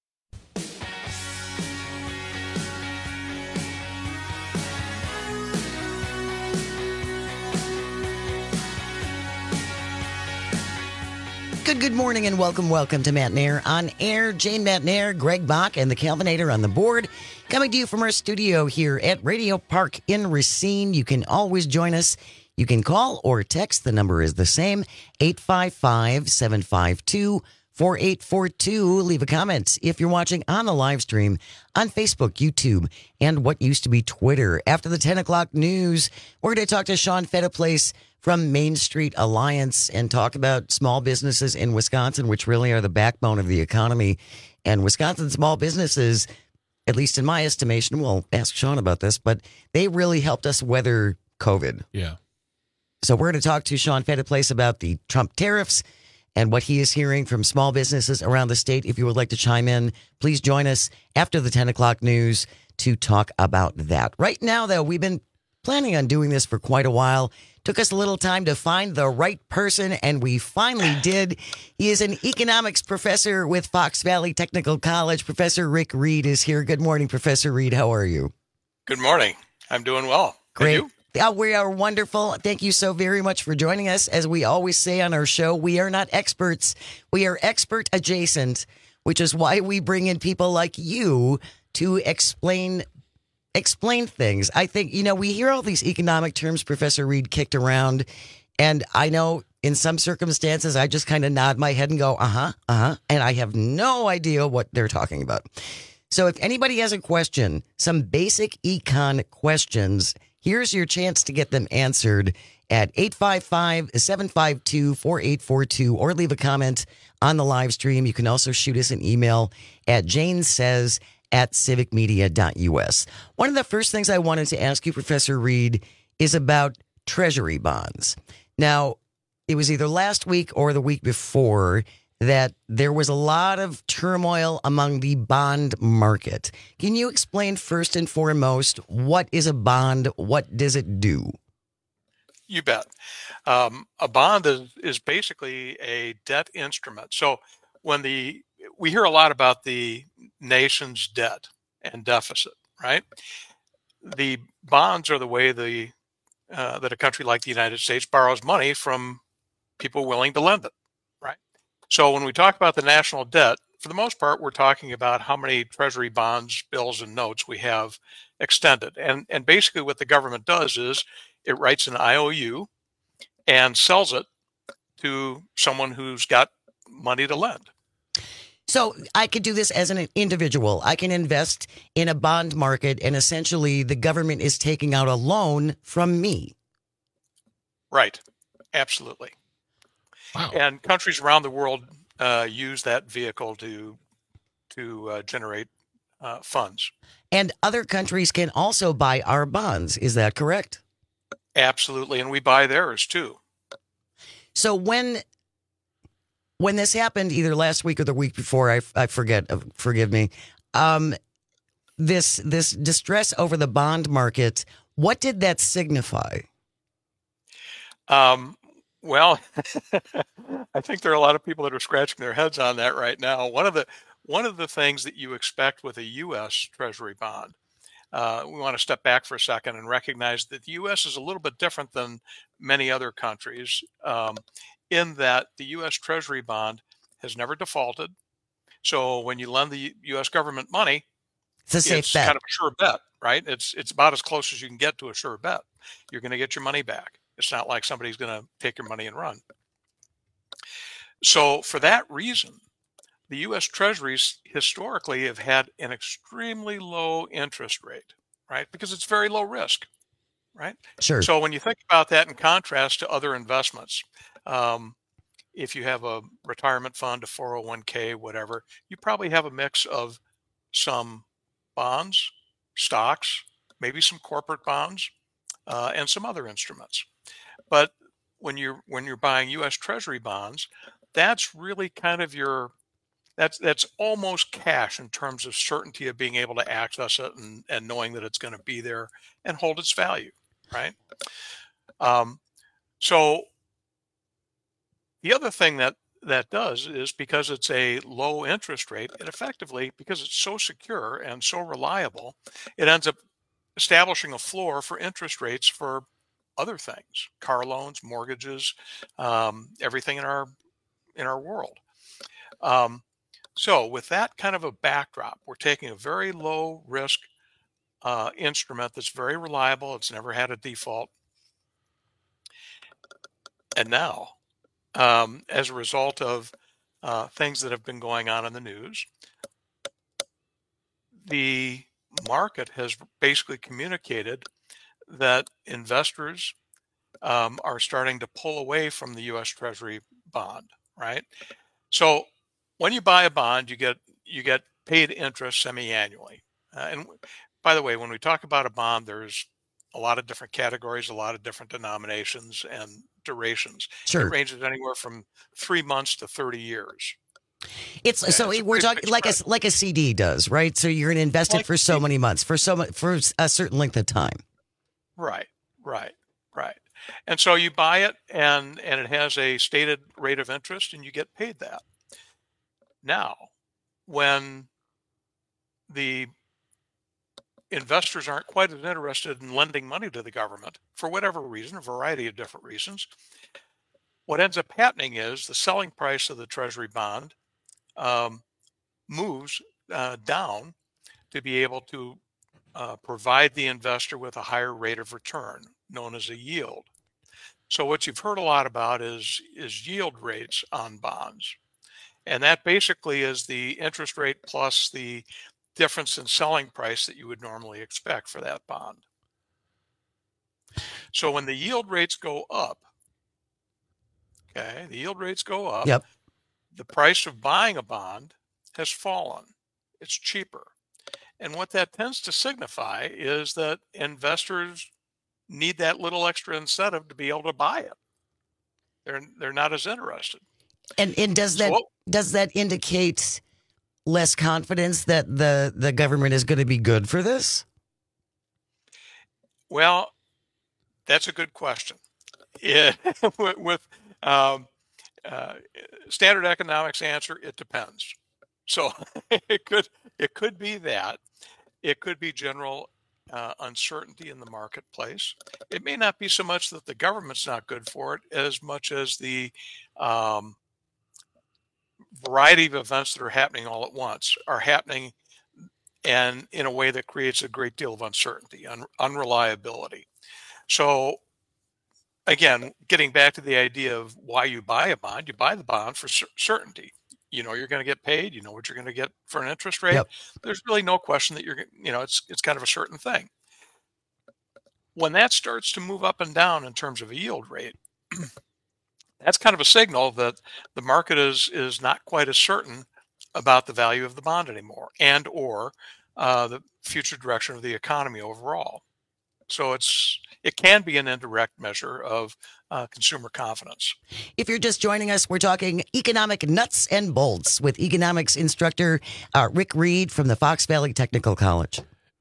Good, good morning and welcome, welcome to Matt Nair on air. Jane Matt Nair, Greg Bach, and the Calvinator on the board. Coming to you from our studio here at Radio Park in Racine. You can always join us. You can call or text. The number is the same, eight five five, seven five two, four eight four two. Leave a comment if you're watching on the live stream on Facebook, YouTube, and what used to be Twitter. After the ten o'clock news, we're going to talk to Sean Fettiplace from Main Street Alliance and talk about small businesses in Wisconsin, which really are the backbone of the economy. And Wisconsin small businesses, at least in my estimation, we'll ask Sean about this, but they really helped us weather COVID. Yeah. So we're going to talk to Sean Fettiplace about the Trump tariffs and what he is hearing from small businesses around the state. If you would like to chime in, please join us after the ten o'clock news to talk about that. Right now, though, we've been planning on doing this for quite a while. Took us a little time to find the right person, and we finally did. He is an economics professor with Fox Valley Technical College. Professor Rick Reed is here. Good morning, Professor Reed. How are you? Good morning. I'm doing well. Great. And you? Yeah, we are wonderful. Thank you so very much for joining us. As we always say on our show, we are not experts. We are expert adjacent, which is why we bring in people like you to explain Explain things. I think, you know, we hear all these economic terms, Professor Reed, kicked around. And I know in some circumstances, I just kind of nod my head and go, uh-huh, uh-huh. And I have no idea what they're talking about. So if anybody has a question, some basic econ questions, here's your chance to get them answered at eight five five, seven five two, four eight four two or leave a comment on the live stream. You can also shoot us an email at Jane Says at civic media dot u s. One of the first things I wanted to ask you, Professor Reed, is about Treasury bonds. Now, it was either last week or the week before that there was a lot of turmoil among the bond market. Can you explain first and foremost, what is a bond? What does it do? You bet. Um, a bond is, is basically a debt instrument. So when the we hear a lot about the nation's debt and deficit, right? The bonds are the way the uh, that a country like the United States borrows money from people willing to lend it, right? So when we talk about the national debt, for the most part, we're talking about how many treasury bonds, bills, and notes we have extended. And, and basically what the government does is it writes an I O U and sells it to someone who's got money to lend. So I could do this as an individual. I can invest in a bond market, and essentially the government is taking out a loan from me. Right. Absolutely. Wow. And countries around the world uh, use that vehicle to to uh, generate uh, funds. And other countries can also buy our bonds. Is that correct? Absolutely. And we buy theirs too. So when when this happened, either last week or the week before, I, I forget, forgive me, um, this this distress over the bond market, what did that signify? Um, well, I think there are a lot of people that are scratching their heads on that right now. One of the one of the things that you expect with a U S Treasury bond, uh, we want to step back for a second and recognize that the U S is a little bit different than many other countries um, in that the U S Treasury bond has never defaulted. So when you lend the U S government money, it's a safe it's bet. kind of a sure bet, right? It's it's about as close as you can get to a sure bet. You're going to get your money back. It's not like somebody's going to take your money and run. So for that reason, the U S Treasuries historically have had an extremely low interest rate, right? Because it's very low risk, right? Sure. So when you think about that in contrast to other investments, um, if you have a retirement fund, a four oh one k, whatever, you probably have a mix of some bonds, stocks, maybe some corporate bonds, uh, and some other instruments. But when you're when you're buying U S Treasury bonds, that's really kind of your that's that's almost cash in terms of certainty of being able to access it and, and knowing that it's going to be there and hold its value, right? Um, so the other thing that that does is because it's a low interest rate, it effectively, because it's so secure and so reliable, it ends up establishing a floor for interest rates for other things, car loans, mortgages, um, everything in our in our world. Um, so with that kind of a backdrop, we're taking a very low risk uh, instrument that's very reliable. It's never had a default. And now, um, as a result of uh, things that have been going on in the news, the market has basically communicated that investors um, are starting to pull away from the U S Treasury bond, right? So when you buy a bond, you get you get paid interest semi-annually. Uh, and by the way, when we talk about a bond, there's a lot of different categories, a lot of different denominations and durations. Sure. It ranges anywhere from three months to thirty years. It's Yeah, so it's a we're pretty talking big like a spread. like a C D does, right? So you're going to invest it Like for a so C D. many months, for so mu- for a certain length of time. Right, right, right. And so you buy it, and and it has a stated rate of interest, and you get paid that. Now, when the investors aren't quite as interested in lending money to the government for whatever reason, a variety of different reasons, what ends up happening is the selling price of the Treasury bond um, moves uh, down to be able to uh, provide the investor with a higher rate of return, known as a yield. So what you've heard a lot about is is yield rates on bonds, and that basically is the interest rate plus the difference in selling price that you would normally expect for that bond. So when the yield rates go up, okay, the yield rates go up, Yep. the price of buying a bond has fallen. It's cheaper. And what that tends to signify is that investors need that little extra incentive to be able to buy it. They're they're not as interested. And and does that So- does that indicate less confidence that the the government is going to be good for this? Well, that's a good question. Yeah, with, with um, uh, standard economics answer, it depends. So it could it could be that. It could be general uh, uncertainty in the marketplace. It may not be so much that the government's not good for it, as much as the um, variety of events that are happening all at once are happening, and in a way that creates a great deal of uncertainty, un- unreliability. So again, getting back to the idea of why you buy a bond, you buy the bond for cer- certainty. You know you're going to get paid. You know what you're going to get for an interest rate. Yep. There's really no question that you're, gon- you know, it's it's kind of a certain thing. When that starts to move up and down in terms of a yield rate, that's kind of a signal that the market is is not quite as certain about the value of the bond anymore, and or uh, the future direction of the economy overall. So it's it can be an indirect measure of uh, consumer confidence. If you're just joining us, we're talking economic nuts and bolts with economics instructor uh, Rick Reed from the Fox Valley Technical College.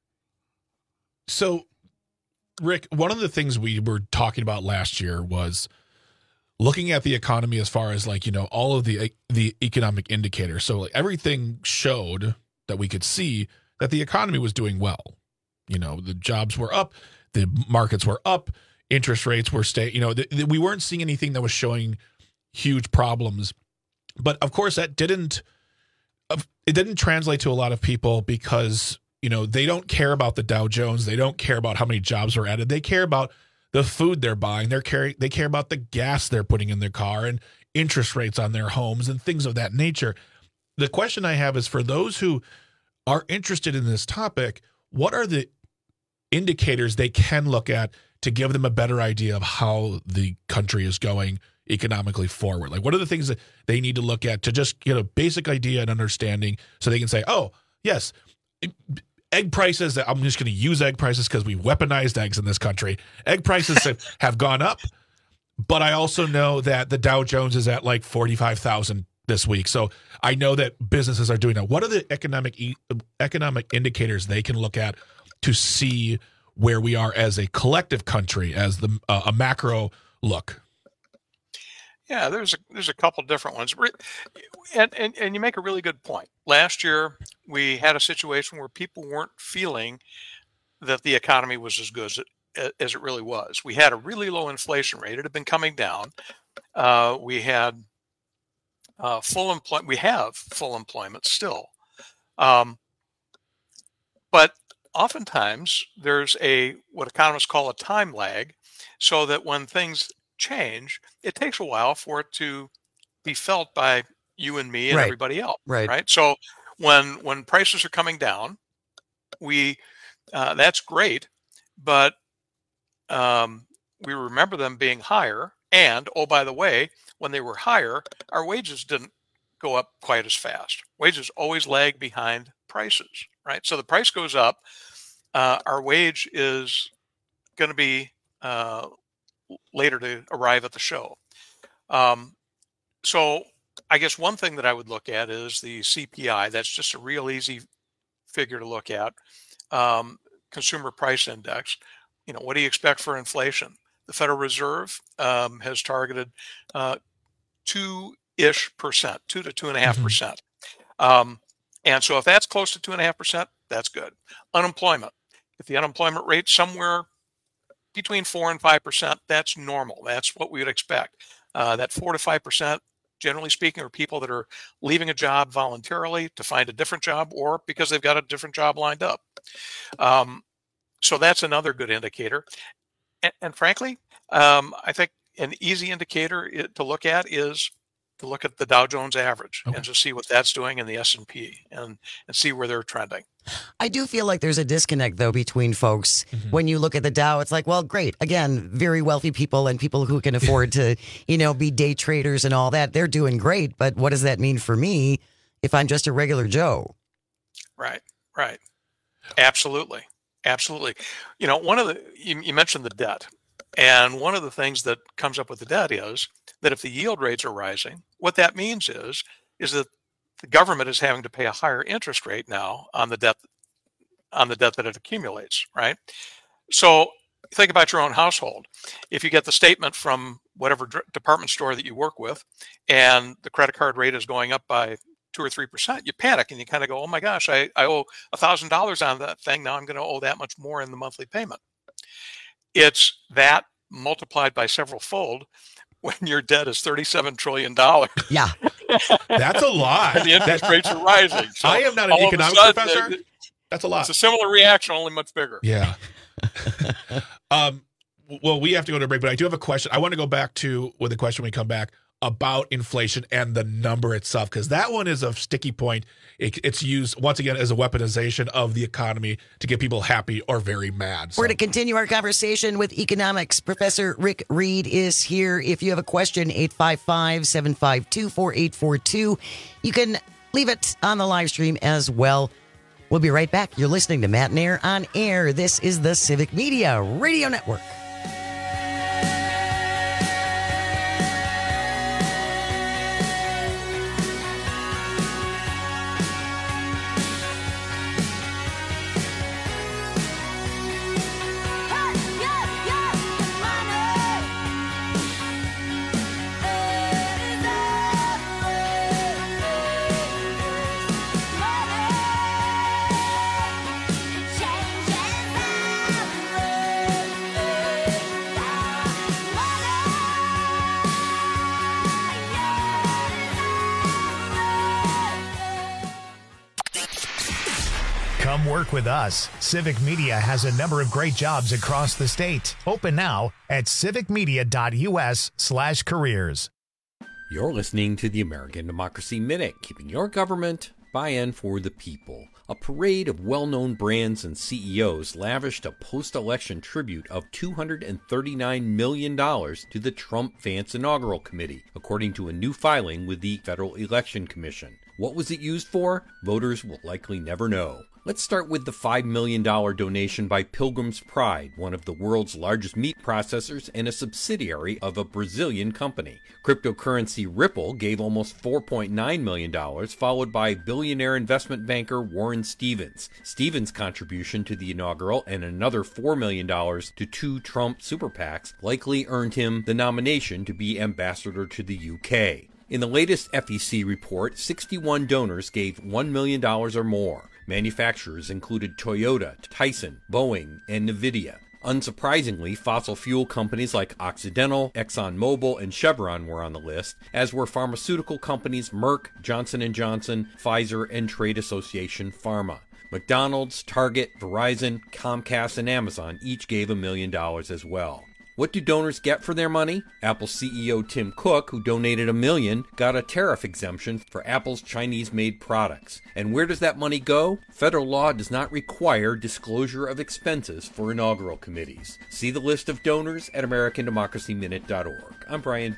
So, Rick, one of the things we were talking about last year was looking at the economy as far as like, you know, all of the the economic indicators. So like everything showed that we could see that the economy was doing well. You know, the jobs were up, the markets were up, interest rates were stay. You know, th- th- we weren't seeing anything that was showing huge problems. But of course, that didn't it didn't translate to a lot of people because, you know, they don't care about the Dow Jones. They don't care about how many jobs were added. They care about the food they're buying. They're carry, they care about the gas they're putting in their car and interest rates on their homes and things of that nature. The question I have is for those who are interested in this topic, what are the indicators they can look at to give them a better idea of how the country is going economically forward? Like, what are the things that they need to look at to just get a basic idea and understanding so they can say, oh, yes, egg prices, I'm just going to use egg prices because we weaponized eggs in this country. Egg prices have, have gone up, but I also know that the Dow Jones is at like forty-five thousand this week. So I know that businesses are doing that. What are the economic e- economic indicators they can look at to see where we are as a collective country, as the uh, a macro look? Yeah, there's a, there's a couple different ones, and, and and you make a really good point. Last year, we had a situation where people weren't feeling that the economy was as good as it, as it really was. We had a really low inflation rate; it had been coming down. Uh, we had uh, full employment. We have full employment still, um, but oftentimes there's a what economists call a time lag, so that when things change, it takes a while for it to be felt by you and me and Right. everybody else. Right. Right. So when when prices are coming down, we uh, that's great, but um, we remember them being higher. And oh, by the way, when they were higher, our wages didn't go up quite as fast. Wages always lag behind prices, right? So the price goes up, uh, our wage is going to be uh, later to arrive at the show. Um, so I guess one thing that I would look at is the C P I. That's just a real easy figure to look at. Um, Consumer Price Index. You know, what do you expect for inflation? The Federal Reserve um, has targeted uh, two-ish percent, two to two and a half percent. Um, and so if that's close to two and a half percent, that's good. Unemployment. If the unemployment rate somewhere between four and five percent, that's normal. That's what we would expect. Uh, that four to five percent, generally speaking, are people that are leaving a job voluntarily to find a different job or because they've got a different job lined up. Um, so that's another good indicator. And, and frankly, um, I think an easy indicator i- to look at is to look at the Dow Jones average and just see what that's doing in the S and P and, and see where they're trending. I do feel like there's a disconnect, though, between folks. Mm-hmm. When you look at the Dow, it's like, well, great. Again, very wealthy people and people who can afford to, you know, be day traders and all that. They're doing great. But what does that mean for me if I'm just a regular Joe? Right, right. Absolutely. Absolutely. You know, one of the, you, you mentioned the debt. And one of the things that comes up with the debt is that if the yield rates are rising, what that means is, is that the government is having to pay a higher interest rate now on the debt, on the debt that it accumulates, right? So think about your own household. If you get the statement from whatever dr- department store that you work with, and the credit card rate is going up by two or three percent, you panic and you kind of go, "Oh my gosh, I, I owe a thousand dollars on that thing. Now I'm going to owe that much more in the monthly payment." It's that multiplied by several fold when your debt is thirty-seven trillion dollars. Yeah. That's a lot. And the interest That- rates are rising. So I am not an all of a economics sudden, professor. it- That's a lot. It's a similar reaction, only much bigger. Yeah. um, well, we have to go to a break, but I do have a question. I want to go back to with a question when we come back about inflation and the number itself, because that one is a sticky point. It, it's used once again as a weaponization of the economy to get people happy or very mad. So. We're going to continue our conversation with economics. Professor Rick Reed is here. If you have a question, eight five five, seven five two, four eight four two. You can leave it on the live stream as well. We'll be right back. You're listening to Matt and Air on Air. This is the Civic Media Radio Network. Come work with us. Civic Media has a number of great jobs across the state. Open now at civicmedia.us slash careers. You're listening to the American Democracy Minute, keeping your government buy-in for the people. A parade of well-known brands and C E Os lavished a post-election tribute of two hundred thirty-nine million dollars to the Trump-Vance Inaugural Committee, according to a new filing with the Federal Election Commission. What was it used for? Voters will likely never know. Let's start with the five million dollars donation by Pilgrim's Pride, one of the world's largest meat processors and a subsidiary of a Brazilian company. Cryptocurrency Ripple gave almost four point nine million dollars, followed by billionaire investment banker Warren Stevens. Stevens' contribution to the inaugural and another four million dollars to two Trump super PACs likely earned him the nomination to be ambassador to the U K. In the latest F E C report, sixty-one donors gave one million dollars or more. Manufacturers included Toyota, Tyson, Boeing, and NVIDIA. Unsurprisingly, fossil fuel companies like Occidental, ExxonMobil, and Chevron were on the list, as were pharmaceutical companies Merck, Johnson and Johnson, Pfizer, and Trade Association Pharma. McDonald's, Target, Verizon, Comcast, and Amazon each gave a million dollars as well. What do donors get for their money? Apple C E O Tim Cook, who donated a million, got a tariff exemption for Apple's Chinese-made products. And where does that money go? Federal law does not require disclosure of expenses for inaugural committees. See the list of donors at American Democracy Minute dot org. I'm Brian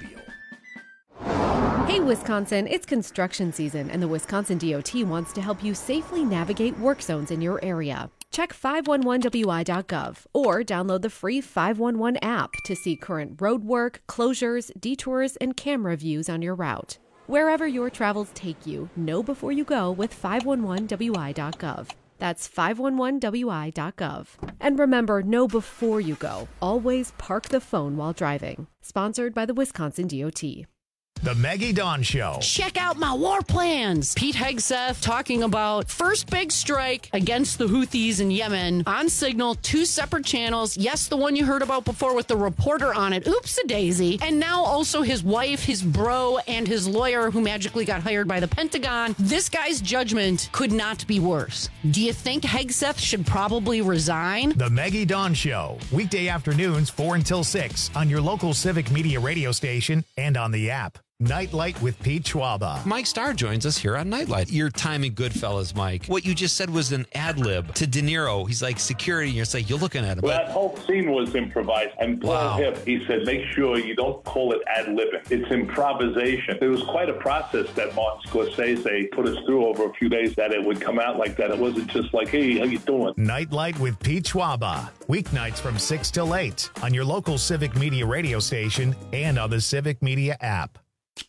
Beal. Hey, Wisconsin, it's construction season, and the Wisconsin D O T wants to help you safely navigate work zones in your area. Check five one one W I dot gov or download the free five one one app to see current road work, closures, detours, and camera views on your route. Wherever your travels take you, know before you go with five one one W I dot gov. That's five one one W I dot gov. And remember, know before you go. Always park the phone while driving. Sponsored by the Wisconsin D O T. The Maggie Dawn Show. Check out my war plans. Pete Hegseth talking about first big strike against the Houthis in Yemen on Signal, two separate channels. Yes, the one you heard about before with the reporter on it. Oops-a-daisy. And now also his wife, his bro, and his lawyer who magically got hired by the Pentagon. This guy's judgment could not be worse. Do you think Hegseth should probably resign? The Maggie Dawn Show. Weekday afternoons, four until six on your local Civic Media radio station and on the app. Nightlight with Pete Schwaba. Mike Starr joins us here on Nightlight. Your time in Goodfellas, Mike. What you just said was an ad lib to De Niro. He's like security, and you're like, you're looking at him. Well, that whole scene was improvised. And Paul Wow. Hip, he said, make sure you don't call it ad libbing. It's improvisation. It was quite a process that Martin Scorsese put us through over a few days, that it would come out like that. It wasn't just like, hey, how you doing? Nightlight with Pete Schwaba. Weeknights from six till eight on your local Civic Media radio station and on the Civic Media app.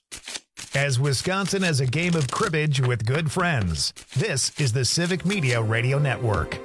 As Wisconsin has a game of cribbage with good friends, this is the Civic Media Radio Network.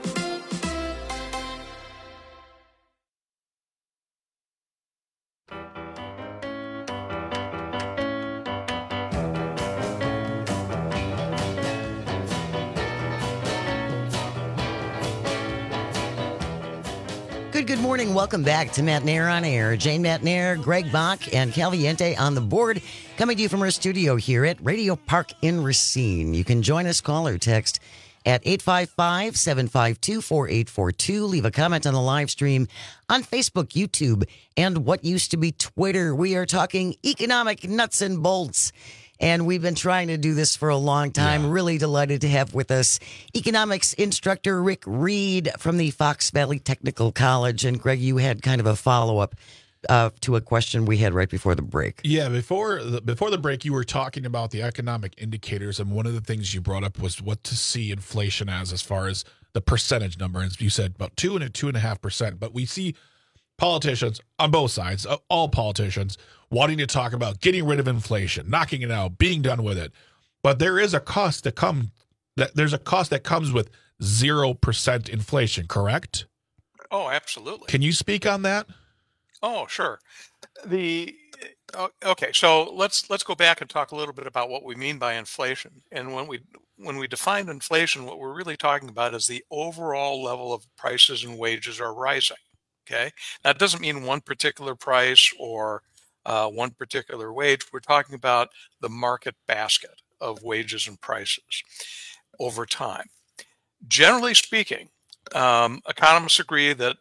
Good, good morning. Welcome back to Matt Nair on Air. Jane Matt Nair, Greg Bach, and Caliente on the board, coming to you from our studio here at Radio Park in Racine. You can join us, call or text at eight five five, seven five two, four eight four two. Leave a comment on the live stream on Facebook, YouTube, and what used to be Twitter. We are talking economic nuts and bolts. And we've been trying to do this for a long time. Yeah. Really delighted to have with us economics instructor Rick Reed from the Fox Valley Technical College. And Greg, you had kind of a follow-up uh, to a question we had right before the break. Yeah, before the, before the break, you were talking about the economic indicators, and one of the things you brought up was what to see inflation as, as far as the percentage number. And you said about two and a two and a half percent. But we see politicians on both sides, all politicians, wanting to talk about getting rid of inflation, knocking it out, being done with it. But there is a cost that come that there's a cost that comes with zero percent inflation, correct? Oh, absolutely. Can you speak on that? Oh, sure. The okay, so let's let's go back and talk a little bit about what we mean by inflation. And when we when we define inflation, what we're really talking about is the overall level of prices and wages are rising. Okay, that doesn't mean one particular price or uh, one particular wage. We're talking about the market basket of wages and prices over time. Generally speaking, um, economists agree that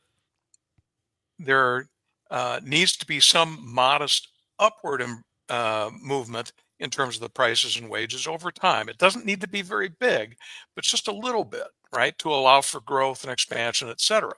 there uh, needs to be some modest upward uh, movement in terms of the prices and wages over time. It doesn't need to be very big, but just a little bit, right, to allow for growth and expansion, et cetera.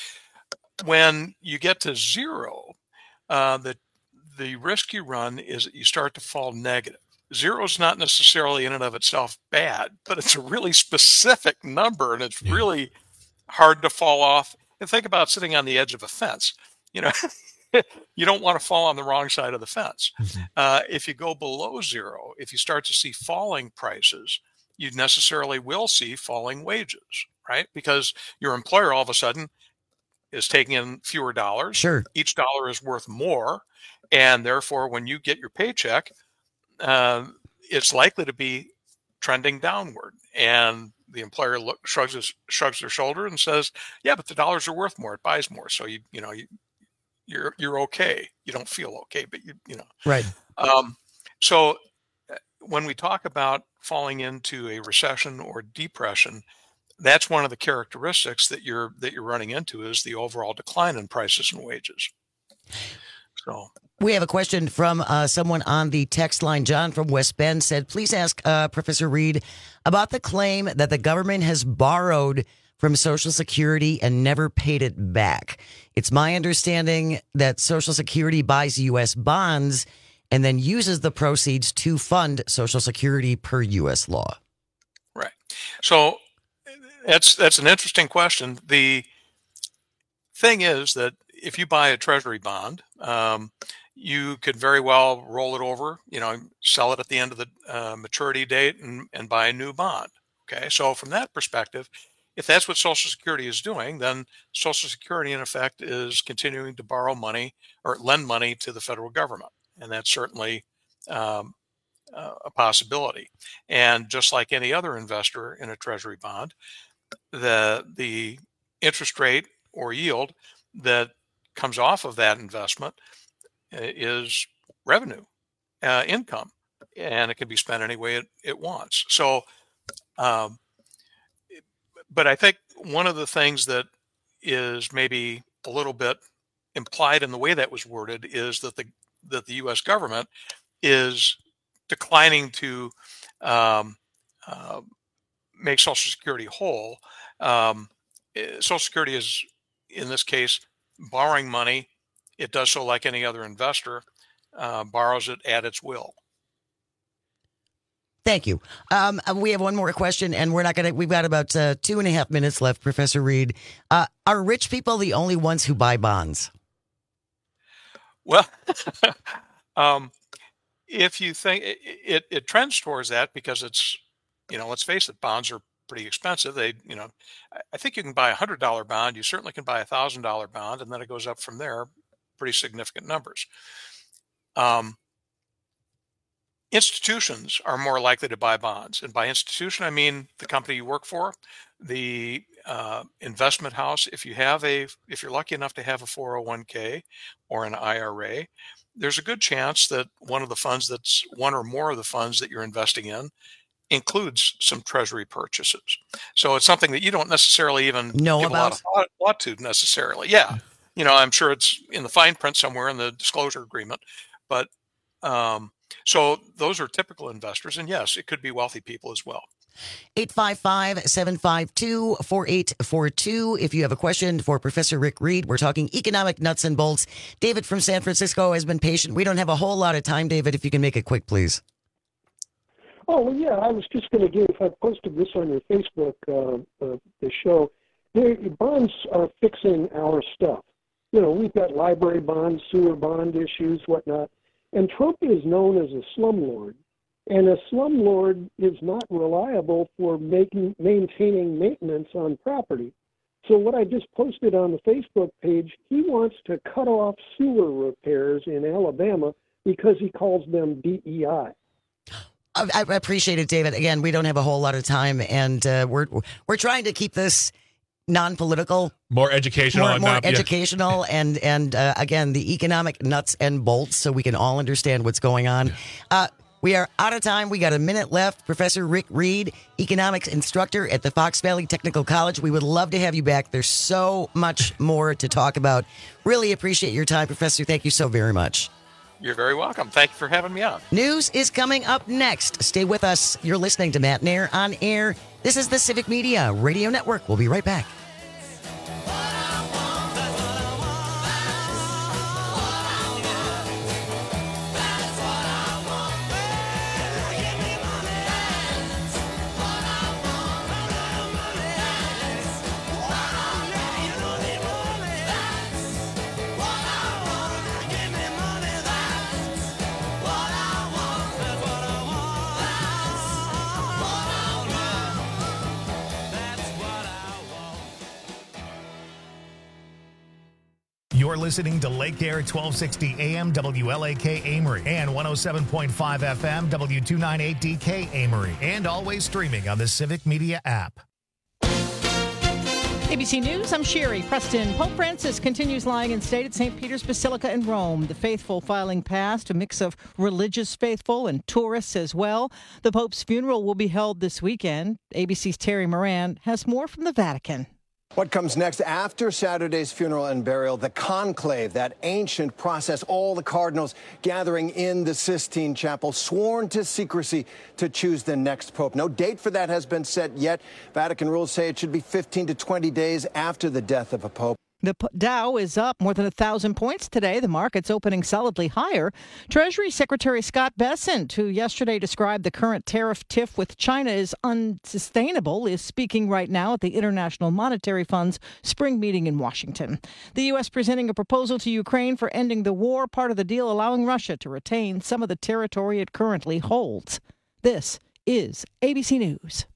When you get to zero, uh, the the risk you run is that you start to fall negative. Zero is not necessarily in and of itself bad, but it's a really specific number, and it's really hard to fall off. And think about sitting on the edge of a fence. You know, you don't want to fall on the wrong side of the fence. Mm-hmm. Uh, if you go below zero, if you start to see falling prices, you necessarily will see falling wages, right? Because your employer all of a sudden is taking in fewer dollars. Sure. Each dollar is worth more. And therefore, when you get your paycheck, uh, it's likely to be trending downward. And the employer look, shrugs his, shrugs their shoulder and says, "Yeah, but the dollars are worth more. It buys more. So you you know you you're you're okay. You don't feel okay, but you you know right." Um, so when we talk about falling into a recession or depression, that's one of the characteristics that you're that you're running into is the overall decline in prices and wages. So. We have a question from uh, someone on the text line. John from West Bend said, please ask uh, Professor Reed about the claim that the government has borrowed from Social Security and never paid it back. It's my understanding that Social Security buys U S bonds and then uses the proceeds to fund Social Security per U S law. Right. So that's that's an interesting question. The thing is that if you buy a treasury bond, um, you could very well roll it over, you know, sell it at the end of the uh, maturity date and, and buy a new bond. Okay. So from that perspective, if that's what Social Security is doing, then Social Security in effect is continuing to borrow money or lend money to the federal government. And that's certainly um, uh, a possibility. And just like any other investor in a treasury bond, the, the interest rate or yield that comes off of that investment is revenue, uh, income, and it can be spent any way it, it wants. So, um, but I think one of the things that is maybe a little bit implied in the way that was worded is that the that the U S government is declining to um, uh, make Social Security whole. Um, Social Security is, in this case, borrowing money. It does so like any other investor, uh, borrows it at its will. Thank you. Um, we have one more question, and we're not going to, we've got about uh, two and a half minutes left, Professor Reed. Uh, are rich people the only ones who buy bonds? Well, um, if you think it, it, it trends towards that because it's, you know, let's face it, bonds are pretty expensive. They, you know, I think you can buy a hundred dollar bond. You certainly can buy a thousand dollar bond, and then it goes up from there. Pretty significant numbers. Um, institutions are more likely to buy bonds. And by institution, I mean the company you work for, the uh, investment house. If you have a, if you're lucky enough to have a four oh one k or an I R A, there's a good chance that one of the funds that's one or more of the funds that you're investing in includes some treasury purchases. So it's something that you don't necessarily even know give about. a lot of thought, thought to necessarily. Yeah. You know, I'm sure it's in the fine print somewhere in the disclosure agreement, but um, so those are typical investors. And yes, it could be wealthy people as well. eight five five, seven five two, four eight four two. If you have a question for Professor Rick Reed, we're talking economic nuts and bolts. David from San Francisco has been patient. We don't have a whole lot of time, David, if you can make it quick, please. Oh, well, yeah, I was just going to give, I posted this on your Facebook, uh, uh, the show. Their bonds are fixing our stuff. You know, we've got library bonds, sewer bond issues, whatnot. And Trump is known as a slumlord. And a slumlord is not reliable for making maintaining maintenance on property. So what I just posted on the Facebook page, he wants to cut off sewer repairs in Alabama because he calls them D E I. I appreciate it, David. Again, we don't have a whole lot of time, and uh, we're we're trying to keep this non-political, more educational, more, and more not, educational, yeah. and and uh, again, the economic nuts and bolts, so we can all understand what's going on. Uh, we are out of time. We got a minute left. Professor Rick Reed, economics instructor at the Fox Valley Technical College. We would love to have you back. There's so much more to talk about. Really appreciate your time, Professor. Thank you so very much. You're very welcome. Thank you for having me on. News is coming up next. Stay with us. You're listening to Matt Nair on Air. This is the Civic Media Radio Network. We'll be right back. You're listening to Lake Air twelve sixty A M W L A K Amory and one oh seven point five F M W two ninety-eight D K Amory, and always streaming on the Civic Media app. A B C News, I'm Sherry Preston. Pope Francis continues lying in state at Saint Peter's Basilica in Rome. The faithful filing past, a mix of religious faithful and tourists as well. The Pope's funeral will be held this weekend. A B C's Terry Moran has more from the Vatican. What comes next after Saturday's funeral and burial? The conclave, that ancient process, all the cardinals gathering in the Sistine Chapel, sworn to secrecy to choose the next pope. No date for that has been set yet. Vatican rules say it should be fifteen to twenty days after the death of a pope. The Dow is up more than one thousand points today. The market's opening solidly higher. Treasury Secretary Scott Bessent, who yesterday described the current tariff tiff with China as unsustainable, is speaking right now at the International Monetary Fund's spring meeting in Washington. The U S presenting a proposal to Ukraine for ending the war, part of the deal allowing Russia to retain some of the territory it currently holds. This is A B C News.